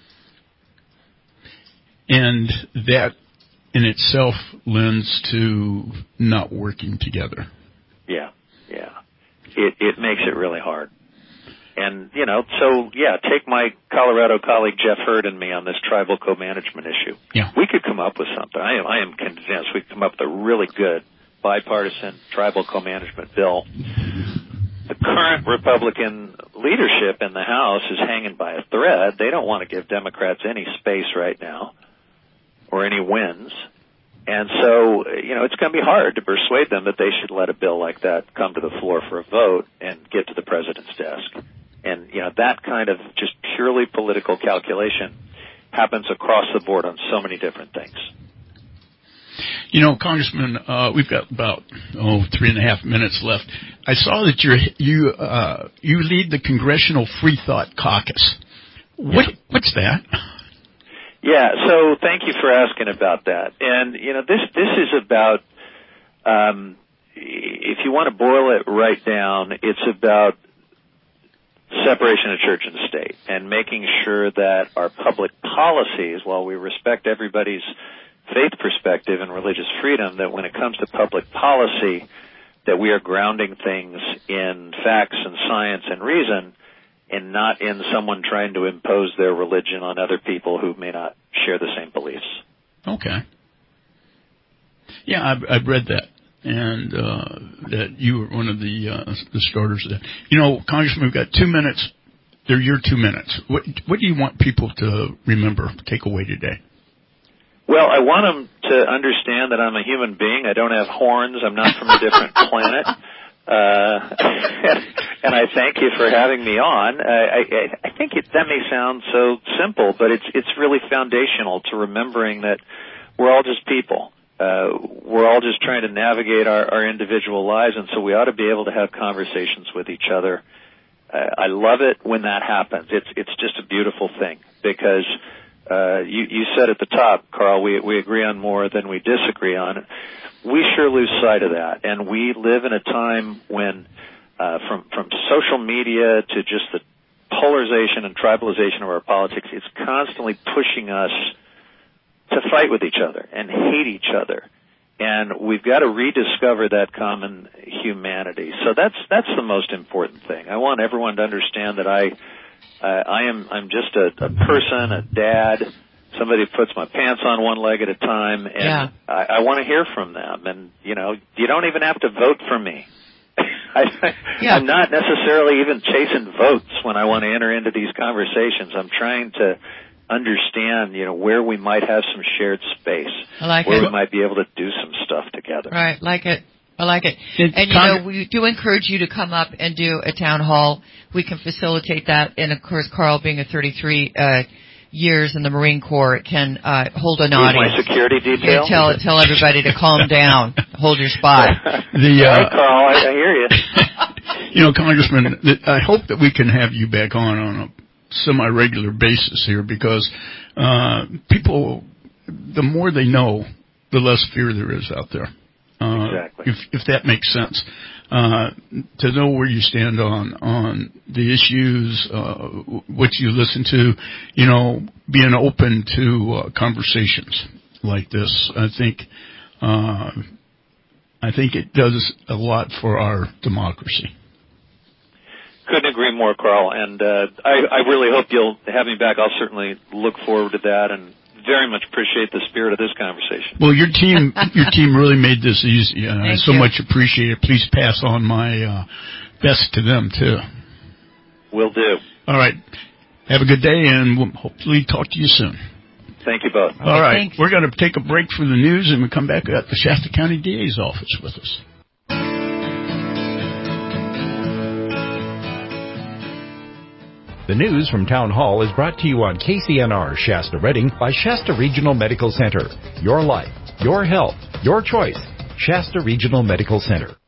And that in itself lends to not working together. Yeah, yeah. It, it makes it really hard. And, you know, so, yeah, take my Colorado colleague Jeff Hurd and me on this tribal co-management issue. Yeah. We could come up with something. I am, I am convinced we could come up with a really good bipartisan tribal co-management bill. The current Republican leadership in the House is hanging by a thread. They don't want to give Democrats any space right now or any wins. And so, you know, it's going to be hard to persuade them that they should let a bill like that come to the floor for a vote and get to the president's desk. And, you know, that kind of just purely political calculation happens across the board on so many different things. You know, Congressman, uh, we've got about, oh, three and a half minutes left. I saw that you're, you, uh, you lead the Congressional Free Thought Caucus. What, Yeah. What's that? Yeah, so thank you for asking about that. And, you know, this, this is about, um, if you want to boil it right down, it's about separation of church and state and making sure that our public policies, while we respect everybody's faith perspective and religious freedom, that when it comes to public policy, that we are grounding things in facts and science and reason, and not in someone trying to impose their religion on other people who may not share the same beliefs. Okay. Yeah, I've, I've read that, and uh, that you were one of the uh, the starters of that. You know, Congressman, we've got two minutes. They're your two minutes. What what do you want people to remember, take away today? Well, I want them to understand that I'm a human being. I don't have horns. I'm not from a different planet. Uh, and I thank you for having me on. I, I, I think it, that may sound so simple, but it's it's really foundational to remembering that we're all just people. Uh, we're all just trying to navigate our, our individual lives, and so we ought to be able to have conversations with each other. Uh, I love it when that happens. It's it's just a beautiful thing because uh, you, you said at the top, Carl, we we agree on more than we disagree on. We sure lose sight of that, and we live in a time when, uh, from from social media to just the polarization and tribalization of our politics, it's constantly pushing us to fight with each other and hate each other, and we've got to rediscover that common humanity. So that's that's the most important thing. I want everyone to understand that I uh, I am I'm just a, a person, a dad. Somebody puts my pants on one leg at a time, and yeah. I, I want to hear from them. And, you know, you don't even have to vote for me. I, yeah. I'm not necessarily even chasing votes when I want to enter into these conversations. I'm trying to understand, you know, where we might have some shared space, I like where it. we might be able to do some stuff together. Right, like it. I like it. And, you know, we do encourage you to come up and do a town hall. We can facilitate that. And, of course, Carl, being a thirty-three uh years in the Marine Corps, can uh, hold an audience. My security detail. You tell tell everybody to calm down, hold your spot. The uh, All right, Carl, I, I hear you. You know, Congressman, I hope that we can have you back on on a semi-regular basis here because uh, people, the more they know, the less fear there is out there. Uh, exactly. If, if that makes sense. Uh, to know where you stand on, on the issues, uh, what you listen to, you know, being open to uh, conversations like this. I think, uh, I think it does a lot for our democracy. Couldn't agree more, Carl. And uh, I, I really hope you'll have me back. I'll certainly look forward to that and very much appreciate the spirit of this conversation. Well, your team, your team really made this easy, and I so you. much appreciate it. Please pass on my uh, best to them too. Will do. All right. Have a good day, and we'll hopefully talk to you soon. Thank you both. All right. Thanks. We're going to take a break for the news, and we come back at the Shasta County D A's office with us. The news from Town Hall is brought to you on K C N R Shasta Redding by Shasta Regional Medical Center. Your life, your health, your choice. Shasta Regional Medical Center.